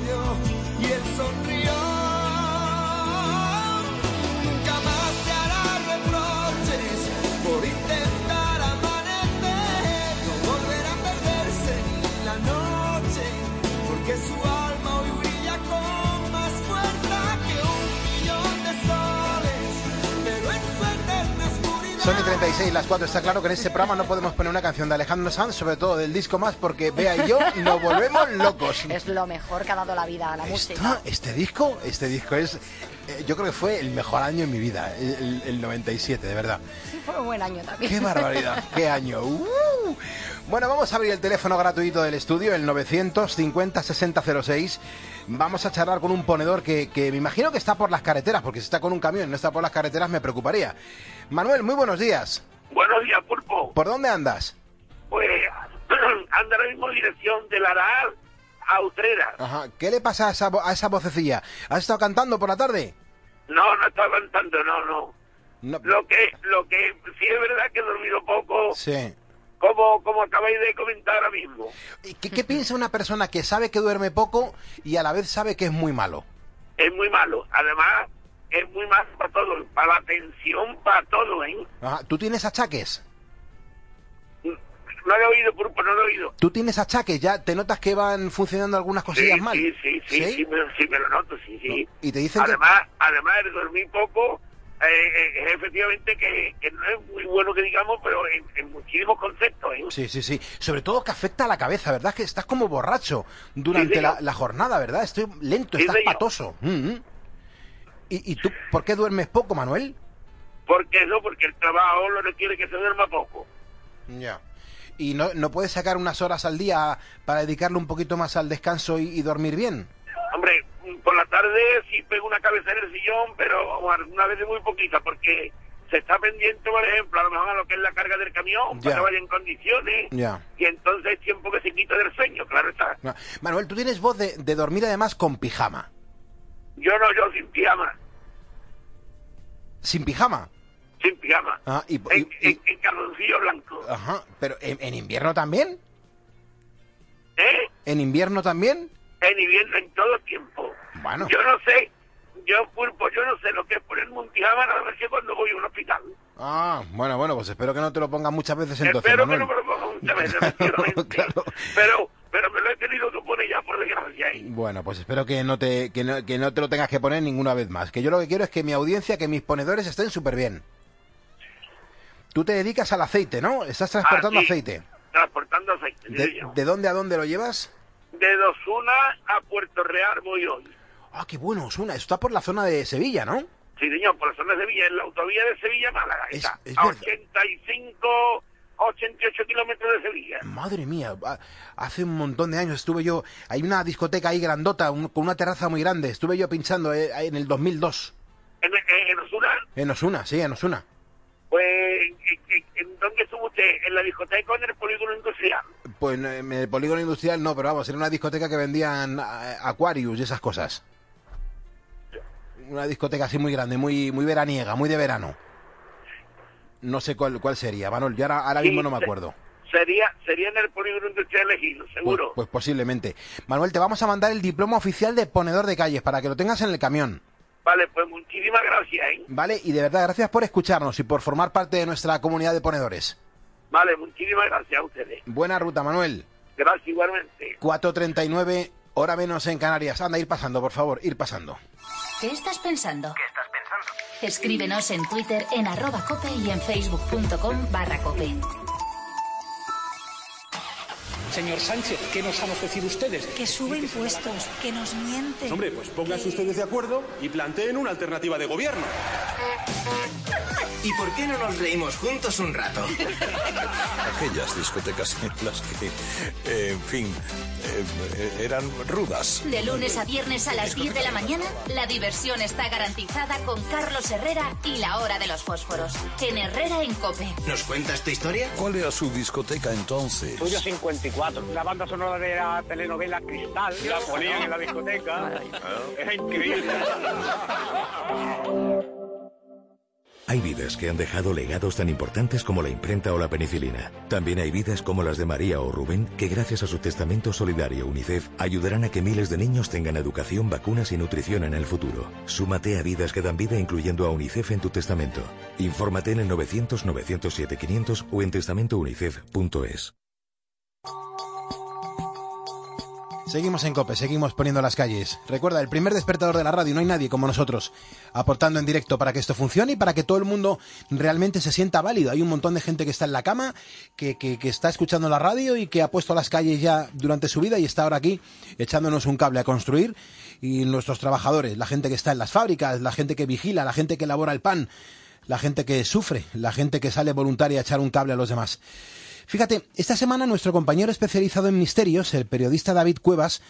treinta y seis, las cuatro. Está claro que en este programa no podemos poner una canción de Alejandro Sanz, sobre todo del disco Más, porque Bea y yo nos volvemos locos. Es lo mejor que ha dado la vida a la Esto, música. Este disco, este disco es, eh, yo creo que fue el mejor año en mi vida, el, el noventa y siete, de verdad. Sí, fue un buen año también. ¡Qué barbaridad! ¡Qué año! ¡Uh! Bueno, vamos a abrir el teléfono gratuito del estudio, el novecientos cincuenta sesenta cero seis. Vamos a charlar con un ponedor que, que me imagino que está por las carreteras, porque si está con un camión y no está por las carreteras me preocuparía. Manuel, muy buenos días. Buenos días, Pulpo. ¿Por dónde andas? Pues anda ahora mismo en dirección de Laral a Utrera. Ajá. ¿Qué le pasa a esa, vo- a esa vocecilla? ¿Has estado cantando por la tarde? No, no estaba cantando, no, no. No. Lo que, lo que sí es verdad que he dormido poco, Sí. como, como acabáis de comentar ahora mismo. ¿Y ¿Qué, qué piensa una persona que sabe que duerme poco y a la vez sabe que es muy malo? Es muy malo. Además, es muy malo para todo, para la atención, para todo, ¿eh? Ajá. ¿Tú tienes achaques? No lo he oído, Pulpo, no lo he oído. ¿Tú tienes achaques? ¿Ya te notas que van funcionando algunas cosillas Sí, mal? sí, sí, sí, sí, me, sí, me lo noto, sí, sí. Y te dicen además, además de dormir poco, eh, eh, es efectivamente que, que no es muy bueno que digamos, pero en, en muchísimos conceptos, ¿eh? que... Sí, sí, sí. Sobre todo que afecta a la cabeza, ¿verdad? Que estás como borracho durante Sí, la, señor. la jornada, ¿verdad? Estoy lento, Sí, estás señor. patoso. Mm, mm. ¿Y, ¿Y tú por qué duermes poco, Manuel? Porque eso, porque el trabajo lo requiere que se duerma poco. Ya. ¿Y no, no puedes sacar unas horas al día para dedicarle un poquito más al descanso y, y dormir bien? Hombre, por la tarde sí pego una cabeza en el sillón, pero alguna vez muy poquita, porque se está pendiente, por ejemplo, a lo mejor a lo que es la carga del camión, Ya. para que vaya en condiciones, Ya. y entonces es tiempo que se quita del sueño, claro está. No. Manuel, tú tienes voz de, de dormir además con pijama. Yo no, yo sin pijama, ¿Sin pijama? sin pijama, Ah, y, en, y- y- en, en calzoncillo blanco. Ajá. ¿Pero en, en invierno también? ¿Eh? ¿En invierno también? En invierno, en todo tiempo. Bueno. Yo no sé, yo Pulpo, yo no sé lo que es ponerme un pijama nada más que cuando voy a un hospital. Ah, bueno, bueno, pues espero que no te lo pongan muchas veces entonces, Espero Manuel. que no me lo ponga muchas veces, efectivamente. Claro. Pero, pero me lo he tenido que poner ya, por desgracia. ¿eh? Bueno, pues espero que no te que no, que no te lo tengas que poner ninguna vez más. Que yo lo que quiero es que mi audiencia, que mis ponedores estén súper bien. Tú te dedicas al aceite, ¿no? Estás transportando Ah, sí. aceite. Transportando aceite, sí, ¿De, señor. de dónde a dónde lo llevas? De Osuna a Puerto Real voy hoy. Ah, qué bueno, Osuna. Eso está por la zona de Sevilla, ¿no? Sí, señor, por la zona de Sevilla, en la autovía de Sevilla-Málaga. Es- Está es a verdad. ochenta y cinco, ochenta y ocho kilómetros de Sevilla. Madre mía, ah, hace un montón de años estuve yo... Hay una discoteca ahí grandota, un- con una terraza muy grande. Estuve yo pinchando eh, en el dos mil dos. ¿En, en, en Osuna? En Osuna, sí, en Osuna. Pues, ¿en, en, en dónde estuvo usted? ¿En la discoteca o en el polígono industrial? Pues no, en el polígono industrial no, pero vamos, era una discoteca que vendían eh, Aquarius y esas cosas. Una discoteca así muy grande, muy muy veraniega, muy de verano. No sé cuál cuál sería, Manuel, yo ahora, ahora Sí, mismo no me se- acuerdo. Sería, sería en el polígono industrial elegido, Pues, seguro. pues posiblemente. Manuel, te vamos a mandar el diploma oficial de ponedor de calles para que lo tengas en el camión. Vale, pues muchísimas gracias, ¿eh? ¿Vale? Y de verdad, gracias por escucharnos y por formar parte de nuestra comunidad de ponedores. Vale, muchísimas gracias a ustedes. Buena ruta, Manuel. Gracias igualmente. cuatro treinta y nueve, hora menos en Canarias. Anda, ir pasando, por favor, ir pasando. ¿Qué estás pensando? ¿Qué estás pensando? Escríbenos en Twitter en arroba cope y en facebook.com barra cope. Señor Sánchez, ¿qué nos han ofrecido ustedes? Que sube impuestos, que nos miente. Hombre, pues pónganse ustedes de acuerdo y planteen una alternativa de gobierno. ¿Y por qué no nos reímos juntos un rato? Aquellas discotecas en las que, eh, en fin, eh, eran rudas. De lunes a viernes a las diez de la mañana, la diversión está garantizada con Carlos Herrera y la hora de los fósforos. En Herrera en Cope. ¿Nos cuenta esta historia? ¿Cuál era su discoteca entonces? Estudio cincuenta y cuatro. La banda sonora de la telenovela Cristal. La ponían en la discoteca. Era increíble. Hay vidas que han dejado legados tan importantes como la imprenta o la penicilina. También hay vidas como las de María o Rubén que gracias a su testamento solidario UNICEF ayudarán a que miles de niños tengan educación, vacunas y nutrición en el futuro. Súmate a Vidas que dan vida incluyendo a UNICEF en tu testamento. Infórmate en el novecientos, novecientos siete, quinientos o en testamento unicef punto es. Seguimos en COPE, seguimos poniendo las calles. Recuerda, el primer despertador de la radio, no hay nadie como nosotros, aportando en directo para que esto funcione y para que todo el mundo realmente se sienta válido. Hay un montón de gente que está en la cama, que, que, que está escuchando la radio y que ha puesto las calles ya durante su vida y está ahora aquí echándonos un cable a construir. Y nuestros trabajadores, la gente que está en las fábricas, la gente que vigila, la gente que elabora el pan, la gente que sufre, la gente que sale voluntaria a echar un cable a los demás. Fíjate, esta semana nuestro compañero especializado en misterios, el periodista David Cuevas,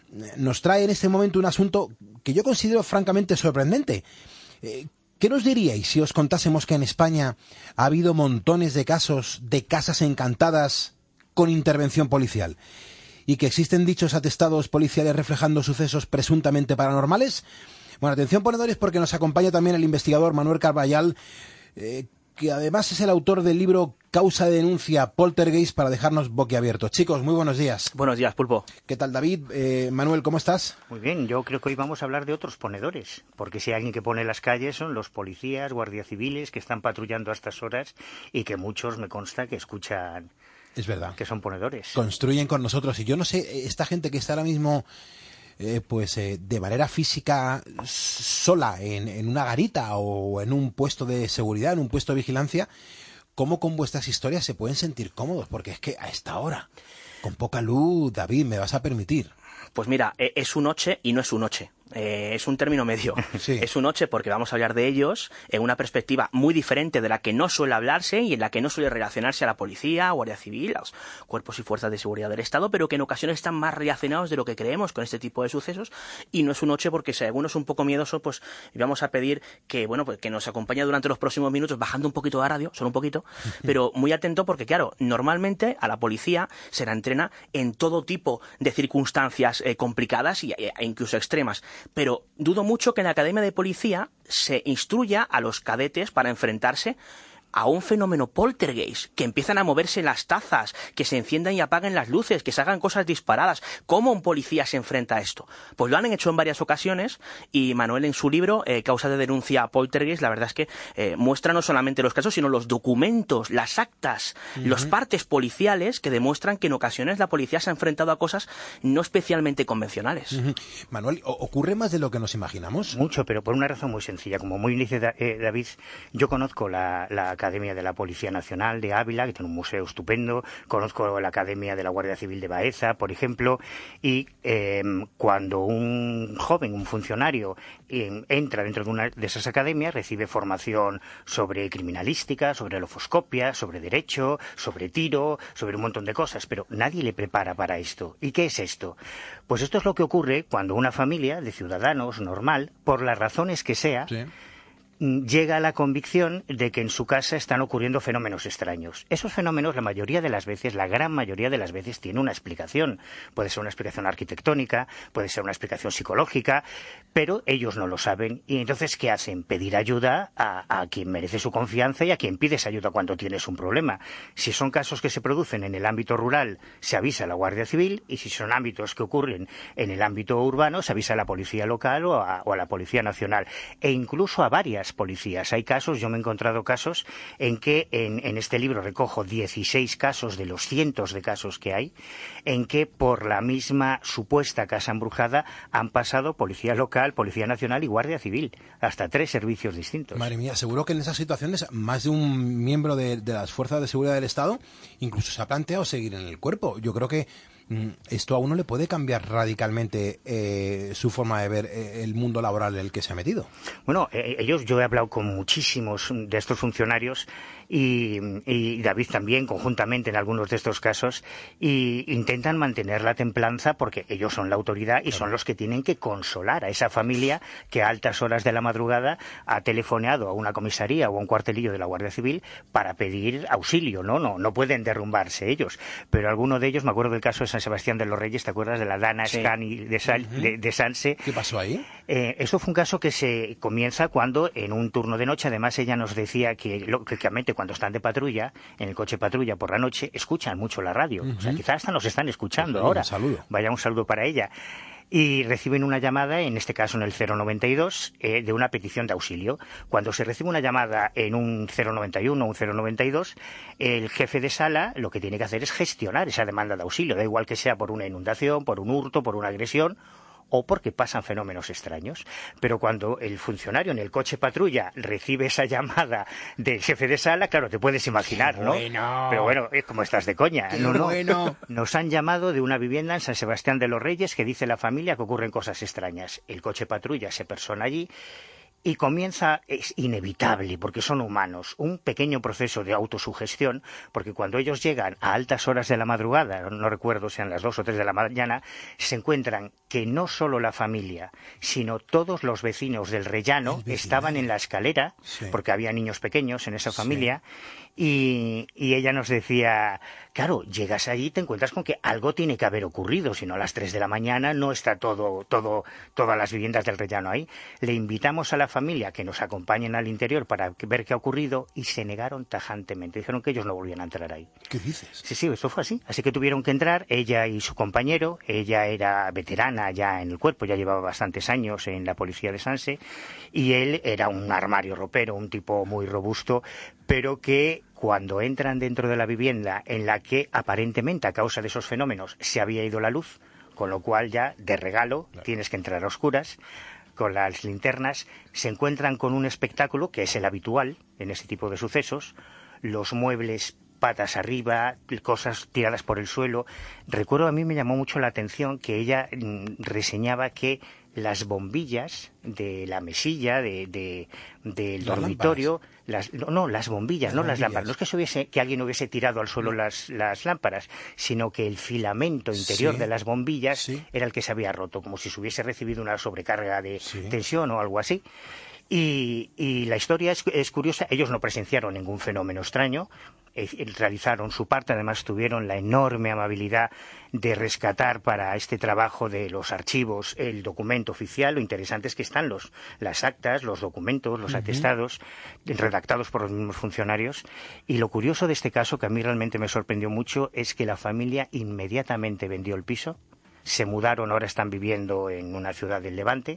nos trae en este momento un asunto que yo considero francamente sorprendente. Eh, ¿Qué nos diríais si os contásemos que en España ha habido montones de casos de casas encantadas con intervención policial? ¿Y que existen dichos atestados policiales reflejando sucesos presuntamente paranormales? Bueno, atención ponedores, porque nos acompaña también el investigador Manuel Carballal, eh, que además es el autor del libro Causa de denuncia Poltergeist, para dejarnos boquiabiertos. Chicos, muy buenos días. Buenos días, Pulpo. ¿Qué tal, David? Eh, Manuel, ¿cómo estás? Muy bien, yo creo que hoy vamos a hablar de otros ponedores, porque si hay alguien que pone las calles son los policías, guardias civiles que están patrullando a estas horas y que muchos me consta que escuchan. Es verdad. Que son ponedores. Construyen con nosotros. Y yo no sé, esta gente que está ahora mismo eh, pues eh, de manera física sola en, en una garita o en un puesto de seguridad, en un puesto de vigilancia, ¿cómo con vuestras historias se pueden sentir cómodos? Porque es que a esta hora, con poca luz, David, me vas a permitir. Pues mira, es su noche y no es su noche. Eh, es un término medio. Sí. Es su noche porque vamos a hablar de ellos en una perspectiva muy diferente de la que no suele hablarse y en la que no suele relacionarse a la policía, Guardia Civil, a los cuerpos y fuerzas de seguridad del Estado, pero que en ocasiones están más relacionados de lo que creemos con este tipo de sucesos. Y no es su noche porque si alguno es un poco miedoso, pues vamos a pedir que, bueno, pues que nos acompañe durante los próximos minutos bajando un poquito la radio, solo un poquito, pero muy atento porque, claro, normalmente a la policía se la entrena en todo tipo de circunstancias eh, complicadas y, e incluso extremas. Pero dudo mucho que en la Academia de Policía se instruya a los cadetes para enfrentarse a un fenómeno poltergeist, que empiezan a moverse las tazas, que se enciendan y apaguen las luces, que se hagan cosas disparadas. ¿Cómo un policía se enfrenta a esto? Pues lo han hecho en varias ocasiones y Manuel en su libro, eh, Causa de denuncia poltergeist, la verdad es que eh, muestra no solamente los casos, sino los documentos, las actas, uh-huh. los partes policiales que demuestran que en ocasiones la policía se ha enfrentado a cosas no especialmente convencionales. Uh-huh. Manuel, ¿ocurre más de lo que nos imaginamos? Mucho, pero por una razón muy sencilla. Como muy dice da- eh, David, yo conozco la, la Academia de la Policía Nacional de Ávila, que tiene un museo estupendo, conozco la Academia de la Guardia Civil de Baeza, por ejemplo, y eh, cuando un joven, un funcionario, eh, entra dentro de una de esas academias, recibe formación sobre criminalística, sobre lofoscopia, sobre derecho, sobre tiro, sobre un montón de cosas, pero nadie le prepara para esto. ¿Y qué es esto? Pues esto es lo que ocurre cuando una familia de ciudadanos normal, por las razones que sea, sí. llega a la convicción de que en su casa están ocurriendo fenómenos extraños. Esos fenómenos, la mayoría de las veces, la gran mayoría de las veces, tiene una explicación. Puede ser una explicación arquitectónica, puede ser una explicación psicológica, pero ellos no lo saben. Y entonces, ¿qué hacen? Pedir ayuda a, a quien merece su confianza y a quien pides ayuda cuando tienes un problema. Si son casos que se producen en el ámbito rural, se avisa a la Guardia Civil, y si son ámbitos que ocurren en el ámbito urbano, se avisa a la Policía Local o a, o a la Policía Nacional, e incluso a varias policías. Hay casos, yo me he encontrado casos en que en, en este libro recojo dieciséis casos de los cientos de casos que hay, en que por la misma supuesta casa embrujada han pasado Policía Local, Policía Nacional y Guardia Civil, hasta tres servicios distintos. Madre mía, seguro que en esas situaciones más de un miembro de, de las fuerzas de seguridad del Estado incluso se ha planteado seguir en el cuerpo. Yo creo que esto a uno le puede cambiar radicalmente eh, su forma de ver eh, el mundo laboral en el que se ha metido. Bueno, eh, ellos, yo he hablado con muchísimos de estos funcionarios y, y David también, conjuntamente en algunos de estos casos, y intentan mantener la templanza porque ellos son la autoridad y son los que tienen que consolar a esa familia que a altas horas de la madrugada ha telefoneado a una comisaría o a un cuartelillo de la Guardia Civil para pedir auxilio, ¿no? No, no pueden derrumbarse ellos, pero alguno de ellos, me acuerdo del caso de San Sebastián de los Reyes, ¿te acuerdas de la Dana sí. Scani de, Sal, uh-huh. de, de Sanse? ¿Qué pasó ahí? Eh, eso fue un caso que se comienza cuando en un turno de noche, además ella nos decía que lógicamente cuando están de patrulla, en el coche patrulla por la noche, escuchan mucho la radio. Uh-huh. O sea, quizás hasta nos están escuchando pues ahora. Un saludo. Vaya, un saludo para ella. y reciben una llamada, en este caso en el cero noventa y dos, eh, de una petición de auxilio. Cuando se recibe una llamada en un cero noventa y uno o un cero noventa y dos, el jefe de sala lo que tiene que hacer es gestionar esa demanda de auxilio, da igual que sea por una inundación, por un hurto, por una agresión o porque pasan fenómenos extraños. Pero cuando el funcionario en el coche patrulla recibe esa llamada del jefe de sala, claro, te puedes imaginar, ¿no? Bueno. Pero bueno, es como estás de coña. Qué no, no. bueno. Nos han llamado de una vivienda en San Sebastián de los Reyes que dice la familia que ocurren cosas extrañas. El coche patrulla se persona allí y comienza, es inevitable, porque son humanos, un pequeño proceso de autosugestión, porque cuando ellos llegan a altas horas de la madrugada, no recuerdo sean las dos o tres de la mañana, se encuentran que no solo la familia, sino todos los vecinos del rellano estaban en la escalera, sí. porque había niños pequeños en esa familia, sí. y, y ella nos decía, claro, llegas allí y te encuentras con que algo tiene que haber ocurrido, si no a las tres de la mañana no está todo, todo, todas las viviendas del rellano ahí. Le invitamos a la familia que nos acompañen al interior para ver qué ha ocurrido y se negaron tajantemente. Dijeron que ellos no volvían a entrar ahí. ¿Qué dices? Sí, sí, eso fue así. Así que tuvieron que entrar, ella y su compañero. Ella era veterana ya en el cuerpo, ya llevaba bastantes años en la policía de Sanse, y él era un armario ropero, un tipo muy robusto, pero que cuando entran dentro de la vivienda en la que aparentemente a causa de esos fenómenos se había ido la luz, con lo cual ya de regalo claro. tienes que entrar a oscuras, con las linternas, se encuentran con un espectáculo que es el habitual en ese tipo de sucesos, los muebles patas arriba, cosas tiradas por el suelo. Recuerdo, a mí me llamó mucho la atención que ella mm, reseñaba que las bombillas de la mesilla de, de, del dormitorio, las, no, no, las bombillas, las no bombillas. Las lámparas, no es que, se hubiese, que alguien hubiese tirado al suelo las, las lámparas, sino que el filamento interior sí. de las bombillas sí. era el que se había roto, como si se hubiese recibido una sobrecarga de sí. tensión o algo así. Y, y la historia es, es curiosa, ellos no presenciaron ningún fenómeno extraño, eh, realizaron su parte, además tuvieron la enorme amabilidad de rescatar para este trabajo de los archivos el documento oficial. Lo interesante es que están los, las actas, los documentos, los uh-huh. atestados, redactados por los mismos funcionarios. Y lo curioso de este caso, que a mí realmente me sorprendió mucho, es que la familia inmediatamente vendió el piso, se mudaron, ahora están viviendo en una ciudad del Levante,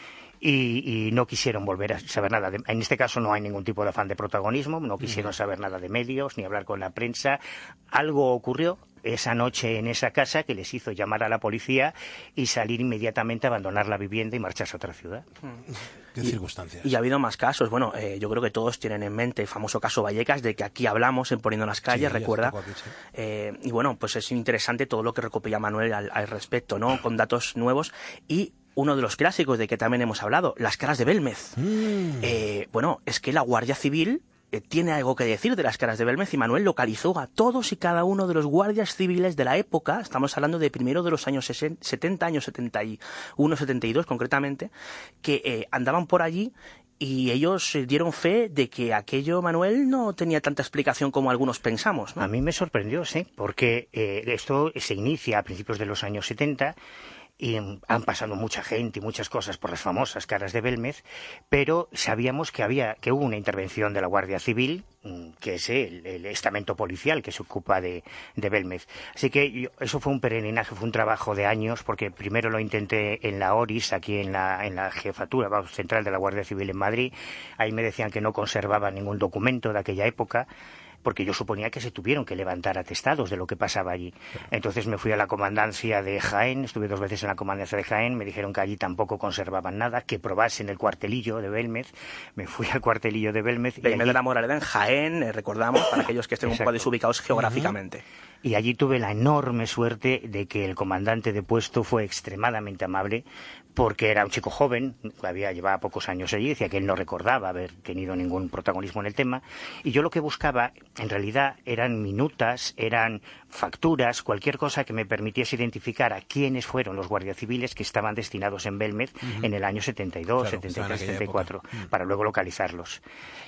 Y, y no quisieron volver a saber nada. De, en este caso no hay ningún tipo de afán de protagonismo, no quisieron saber nada de medios, ni hablar con la prensa. Algo ocurrió esa noche en esa casa que les hizo llamar a la policía y salir inmediatamente a abandonar la vivienda y marcharse a otra ciudad. ¿Qué y, circunstancias? Y ha habido más casos. Bueno, eh, yo creo que todos tienen en mente el famoso caso Vallecas, de que aquí hablamos en Poniendo las Calles, sí, recuerda. Aquí, sí. eh, y bueno, pues es interesante todo lo que recopila Manuel al, al respecto, ¿no? Con datos nuevos. Y uno de los clásicos de que también hemos hablado, las caras de Belmez. Mm. Eh, bueno, es que la Guardia Civil eh, tiene algo que decir de las caras de Belmez, y Manuel localizó a todos y cada uno de los guardias civiles de la época. Estamos hablando de primero de los años setenta, años setenta y uno, setenta y dos concretamente, que eh, andaban por allí. Y ellos dieron fe de que aquello, Manuel, no tenía tanta explicación como algunos pensamos, ¿no? A mí me sorprendió, sí, porque eh, esto se inicia a principios de los años setenta y han pasado mucha gente y muchas cosas por las famosas caras de Belmez, pero sabíamos que había que hubo una intervención de la Guardia Civil, que es el, el estamento policial que se ocupa de, de Belmez. Así que yo, eso fue un peregrinaje, fue un trabajo de años, porque primero lo intenté en la ORIS, aquí en la, en la jefatura vamos, central de la Guardia Civil en Madrid. Ahí me decían que no conservaba ningún documento de aquella época, porque yo suponía que se tuvieron que levantar atestados de lo que pasaba allí. Entonces me fui a la comandancia de Jaén, estuve dos veces en la comandancia de Jaén, me dijeron que allí tampoco conservaban nada, que probasen el cuartelillo de Belmez. Me fui al cuartelillo de Belmez. Belmez allí... de la Moraleda en Jaén, eh, recordamos, para aquellos que estén Exacto. un poco desubicados geográficamente. Uh-huh. Y allí tuve la enorme suerte de que el comandante de puesto fue extremadamente amable, porque era un chico joven, había llevaba pocos años allí, decía que él no recordaba haber tenido ningún protagonismo en el tema, y yo lo que buscaba, en realidad, eran minutas, eran facturas, cualquier cosa que me permitiese identificar a quiénes fueron los guardias civiles que estaban destinados en Belmez uh-huh. en el año setenta y dos, claro, setenta y tres, setenta y cuatro, uh-huh. para luego localizarlos.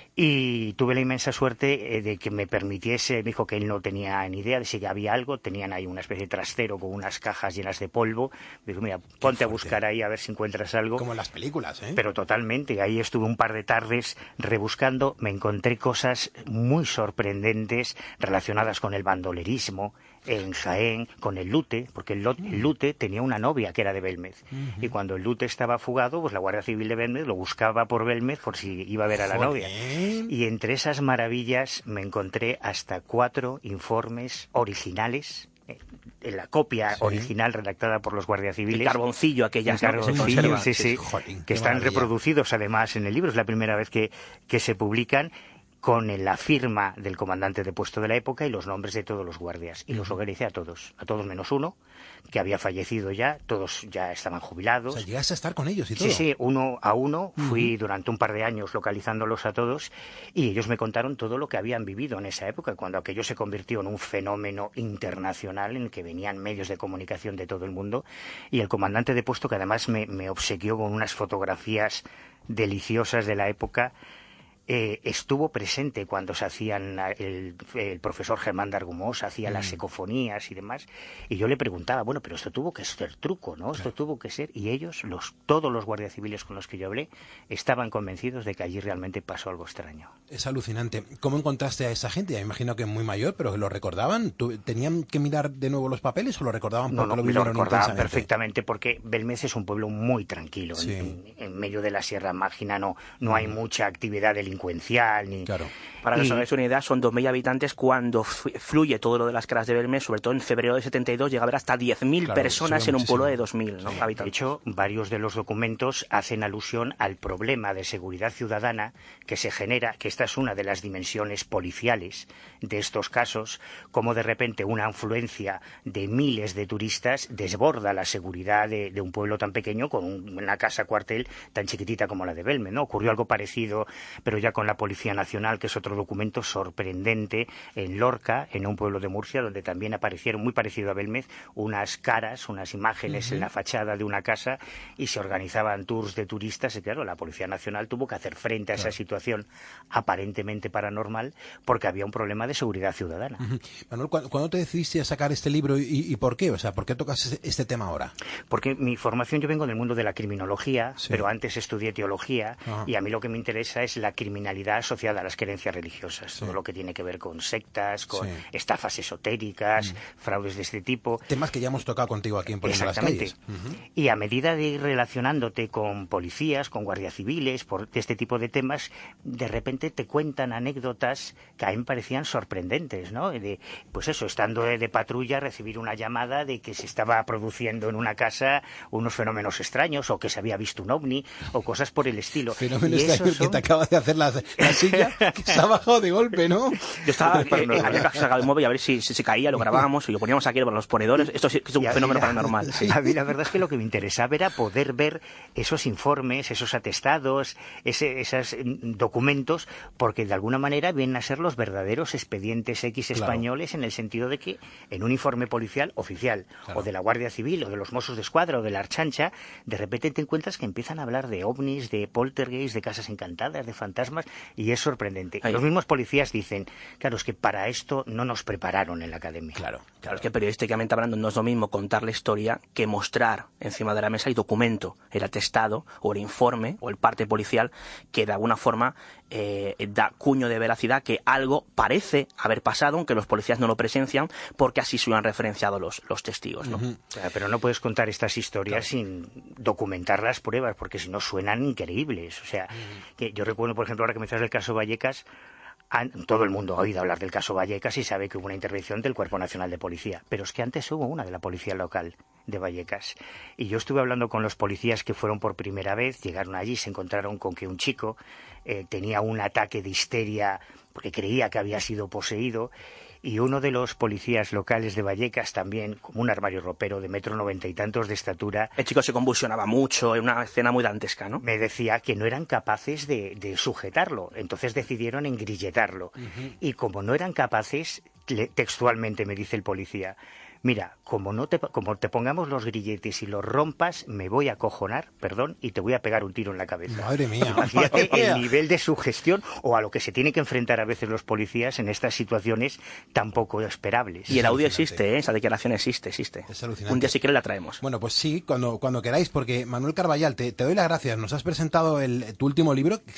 Y tuve la inmensa suerte eh, de que me permitiese, me dijo que él no tenía ni idea de si había algo, tenían ahí una especie de trastero con unas cajas llenas de polvo, me dijo, mira, ponte a buscar ahí a ver si encuentras algo. Como en las películas, ¿eh? Pero totalmente, ahí estuve un par de tardes rebuscando, me encontré cosas muy sorprendentes relacionadas con el bandolerismo, en Jaén, con el Lute, porque el, el Lute tenía una novia que era de Belmez. Uh-huh. Y cuando el Lute estaba fugado, pues la Guardia Civil de Belmez lo buscaba por Belmez por si iba a ver a la Joder. novia. Y entre esas maravillas me encontré hasta cuatro informes originales, en la copia sí. original redactada por los guardias civiles. El carboncillo, aquellas el carboncillo, que se conserva. Sí, sí, Jolín, que están maravilla. reproducidos además en el libro. Es la primera vez que, que se publican, con la firma del comandante de puesto de la época y los nombres de todos los guardias. Y los localice a todos, a todos menos uno, que había fallecido ya, todos ya estaban jubilados. O sea, llegaste a estar con ellos y todo. Sí, sí, uno a uno. Uh-huh. Fui durante un par de años localizándolos a todos y ellos me contaron todo lo que habían vivido en esa época, cuando aquello se convirtió en un fenómeno internacional en el que venían medios de comunicación de todo el mundo. Y el comandante de puesto, que además me, me obsequió con unas fotografías deliciosas de la época, Eh, estuvo presente cuando se hacían, el, el profesor Germán Dargumós hacía mm. las ecofonías y demás, y yo le preguntaba, bueno, pero esto tuvo que ser truco, ¿no? Claro. Esto tuvo que ser, y ellos, los todos los guardias civiles con los que yo hablé, estaban convencidos de que allí realmente pasó algo extraño. Es alucinante. ¿Cómo encontraste a esa gente? Ya me imagino que muy mayor, pero que lo recordaban. ¿Tenían que mirar de nuevo los papeles o lo recordaban porque no, no, lo vivieron lo recordaban intensamente? perfectamente, porque Belmez es un pueblo muy tranquilo. Sí. En, en medio de la Sierra Mágina no, no mm. hay mucha actividad delincuencial. Ni... Claro. Para que y... os hagáis una idea, son dos mil habitantes cuando fluye todo lo de las caras de Belmez, sobre todo en febrero de setenta y dos, llega a haber hasta diez mil claro, personas en un pueblo de dos mil, ¿no? Sí. habitantes. De hecho, varios de los documentos hacen alusión al problema de seguridad ciudadana que se genera, que esta es una de las dimensiones policiales de estos casos, como de repente una afluencia de miles de turistas desborda la seguridad de, de un pueblo tan pequeño con un, una casa cuartel tan chiquitita como la de Belmez, ¿no? Ocurrió algo parecido, pero ya con la Policía Nacional, que es otro documento sorprendente, en Lorca, en un pueblo de Murcia, donde también aparecieron, muy parecido a Belmez, unas caras, unas imágenes uh-huh. en la fachada de una casa, y se organizaban tours de turistas, y claro, la Policía Nacional tuvo que hacer frente a claro. esa situación aparentemente paranormal, porque había un problema de seguridad ciudadana. Uh-huh. Manuel, ¿cuándo te decidiste a sacar este libro y, y por qué? O sea, ¿por qué tocas este tema ahora? Porque mi formación, yo vengo del mundo de la criminología, sí. pero antes estudié teología, uh-huh. y a mí lo que me interesa es la criminalidad asociada a las creencias religiosas, sí. todo lo que tiene que ver con sectas, con sí. estafas esotéricas, mm. fraudes de este tipo. Temas que ya hemos tocado contigo aquí en Poniendo las Calles. Uh-huh. Y a medida de ir relacionándote con policías, con guardias civiles, por este tipo de temas, de repente te cuentan anécdotas que a mí me parecían sorprendentes, ¿no? De, pues eso, estando de, de patrulla, recibir una llamada de que se estaba produciendo en una casa unos fenómenos extraños, o que se había visto un ovni, o cosas por el estilo. Fenómeno extraño son... que te acaba de hacer la, la silla, que se ha bajado de golpe, ¿no? Yo estaba, eh, eh, había sacado el móvil a ver si, si se caía, lo grabábamos y lo poníamos aquí con los ponedores. Esto sí, es un fenómeno paranormal. Sí. A mí la verdad es que lo que me interesaba era poder ver esos informes, esos atestados, ese, esos documentos, porque de alguna manera vienen a ser los verdaderos expedientes X claro. españoles, en el sentido de que en un informe policial oficial, claro. o de la Guardia Civil, o de los Mossos de Escuadra, o de la Archancha, de repente te encuentras que empiezan a hablar de ovnis, de poltergeist, de casas encantadas, de fantasmas, y es sorprendente. Ahí. Los mismos policías dicen, claro, es que para esto no nos prepararon en la academia. Claro, claro, es que periodísticamente hablando no es lo mismo contar la historia que mostrar encima de la mesa el documento, el atestado, o el informe, o el parte policial, que de alguna forma eh, da cuño de veracidad que algo parece haber pasado, aunque los policías no lo presencian, porque así se han referenciado los, los testigos, ¿no? Uh-huh. O sea, pero no puedes contar estas historias claro. sin documentar las pruebas, porque si no suenan increíbles. O sea, uh-huh. que yo recuerdo, por ejemplo, ahora que me traes el caso Vallecas, todo el mundo ha oído hablar del caso Vallecas y sabe que hubo una intervención del Cuerpo Nacional de Policía, pero es que antes hubo una de la Policía Local de Vallecas, y yo estuve hablando con los policías que fueron por primera vez, llegaron allí, se encontraron con que un chico eh, tenía un ataque de histeria porque creía que había sido poseído, y uno de los policías locales de Vallecas también, como un armario ropero de metro noventa y tantos de estatura... El chico se convulsionaba mucho, en una escena muy dantesca, ¿no? Me decía que no eran capaces de, de sujetarlo, entonces decidieron engrilletarlo. Uh-huh. Y como no eran capaces, textualmente me dice el policía, mira, como no te, como te pongamos los grilletes y los rompas, me voy a acojonar, perdón, y te voy a pegar un tiro en la cabeza. Madre mía. Imagínate madre el mía. nivel de sugestión, o a lo que se tiene que enfrentar a veces los policías en estas situaciones tan poco esperables. Y el audio existe, ¿eh? Esa declaración existe, existe. Es alucinante. Un día si quieres la traemos. Bueno, pues sí, cuando, cuando queráis, porque Manuel Carballal, te, te doy las gracias. Nos has presentado el, tu último libro, que se llama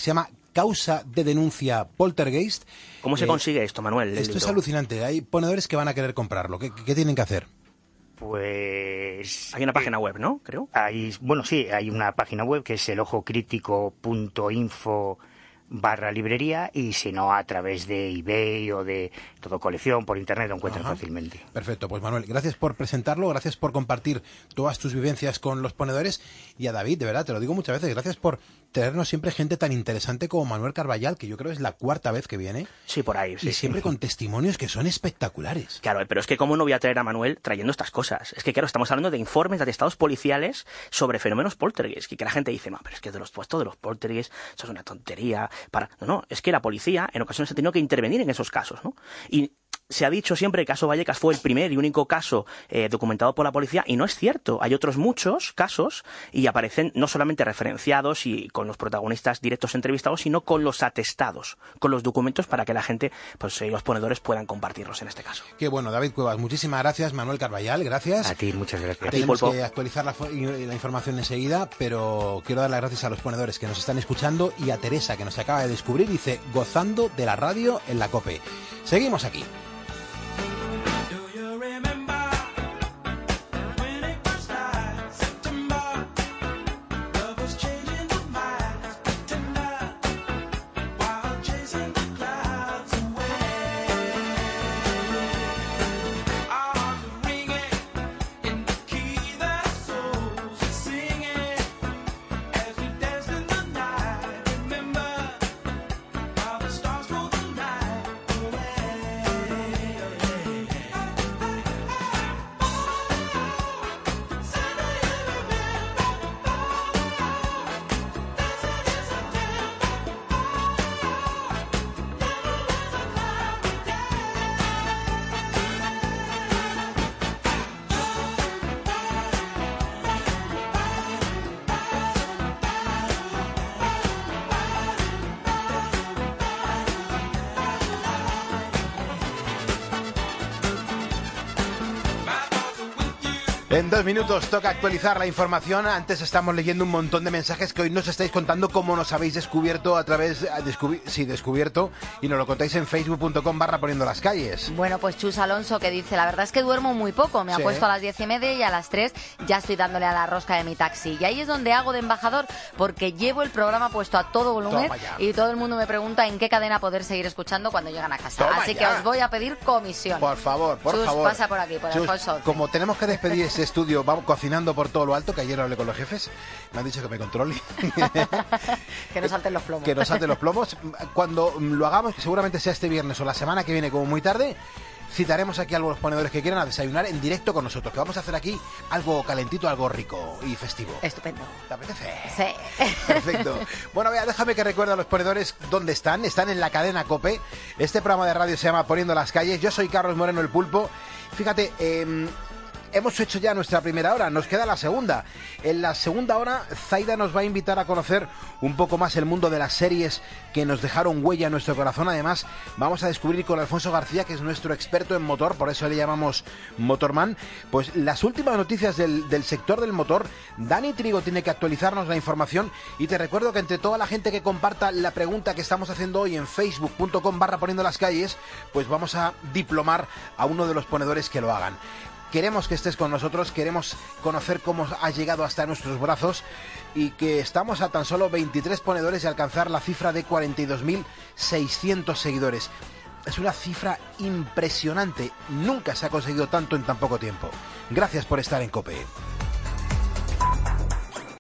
causa de denuncia poltergeist. ¿Cómo se eh, consigue esto, Manuel? Esto es alucinante. Hay ponedores que van a querer comprarlo. ¿Qué, qué tienen que hacer? Pues... Hay una página web, ¿no? Creo. Hay, bueno, sí, hay una página web que es el ojo crítico punto info barra librería, y si no, a través de eBay o de Todo Colección, por internet lo encuentran Ajá. fácilmente. Perfecto, pues Manuel, gracias por presentarlo, gracias por compartir todas tus vivencias con los ponedores, y a David, de verdad, te lo digo muchas veces, gracias por traernos siempre gente tan interesante como Manuel Carballal, que yo creo es la cuarta vez que viene. Sí, por ahí. Sí, y siempre sí. con testimonios que son espectaculares. Claro, pero es que cómo no voy a traer a Manuel trayendo estas cosas. Es que, claro, estamos hablando de informes de atestados policiales sobre fenómenos poltergeist, y que la gente dice, no, pero es que de los puestos de los poltergeist, eso es una tontería. Para... No, no, es que la policía en ocasiones ha tenido que intervenir en esos casos, ¿no? Y se ha dicho siempre que el caso Vallecas fue el primer y único caso eh, documentado por la policía, y no es cierto. Hay otros muchos casos y aparecen no solamente referenciados y con los protagonistas directos entrevistados, sino con los atestados, con los documentos, para que la gente, pues eh, los ponedores puedan compartirlos en este caso. Qué bueno, David Cuevas, muchísimas gracias. Manuel Carballal, gracias. A ti, muchas gracias. Tenemos que actualizar la, la información enseguida, pero quiero dar las gracias a los ponedores que nos están escuchando y a Teresa, que nos acaba de descubrir, dice, gozando de la radio en la COPE. Seguimos aquí. En dos minutos toca actualizar la información. Antes estamos leyendo un montón de mensajes que hoy nos estáis contando cómo nos habéis descubierto a través... Descubri, sí, descubierto, y nos lo contáis en facebook punto com barra poniendo las calles. Bueno, pues Chus Alonso, que dice, la verdad es que duermo muy poco. Me Sí. acuesto a las diez y media y a las tres ya estoy dándole a la rosca de mi taxi. Y ahí es donde hago de embajador, porque llevo el programa puesto a todo volumen. Toma ya. Y todo el mundo me pregunta en qué cadena poder seguir escuchando cuando llegan a casa. Toma Así ya. que os voy a pedir comisión. Por favor, por Chus, favor. pasa por aquí, por Chus, Alfonso once. como tenemos que despedir este estudio, vamos cocinando por todo lo alto, que ayer hablé con los jefes, me han dicho que me controle. Que no salten los plomos. Que no salten los plomos. Cuando lo hagamos, que seguramente sea este viernes o la semana que viene, como muy tarde, citaremos aquí a los ponedores que quieran a desayunar en directo con nosotros, que vamos a hacer aquí algo calentito, algo rico y festivo. Estupendo. ¿Te apetece? Sí. Perfecto. Bueno, vea, déjame que recuerde a los ponedores dónde están. Están en la cadena COPE. Este programa de radio se llama Poniendo las calles. Yo soy Carlos Moreno, el Pulpo. Fíjate, eh, hemos hecho ya nuestra primera hora, nos queda la segunda. En la segunda hora, Zaida nos va a invitar a conocer un poco más el mundo de las series que nos dejaron huella en nuestro corazón. Además, vamos a descubrir con Alfonso García, que es nuestro experto en motor, por eso le llamamos Motorman, pues las últimas noticias del, del sector del motor. Dani Trigo tiene que actualizarnos la información, y te recuerdo que entre toda la gente que comparta la pregunta que estamos haciendo hoy en facebook punto com barra poniendo las calles, pues vamos a diplomar a uno de los ponedores que lo hagan. Queremos que estés con nosotros, queremos conocer cómo has llegado hasta nuestros brazos, y que estamos a tan solo veintitrés ponedores de alcanzar la cifra de cuarenta y dos mil seiscientos seguidores. Es una cifra impresionante, nunca se ha conseguido tanto en tan poco tiempo. Gracias por estar en COPE.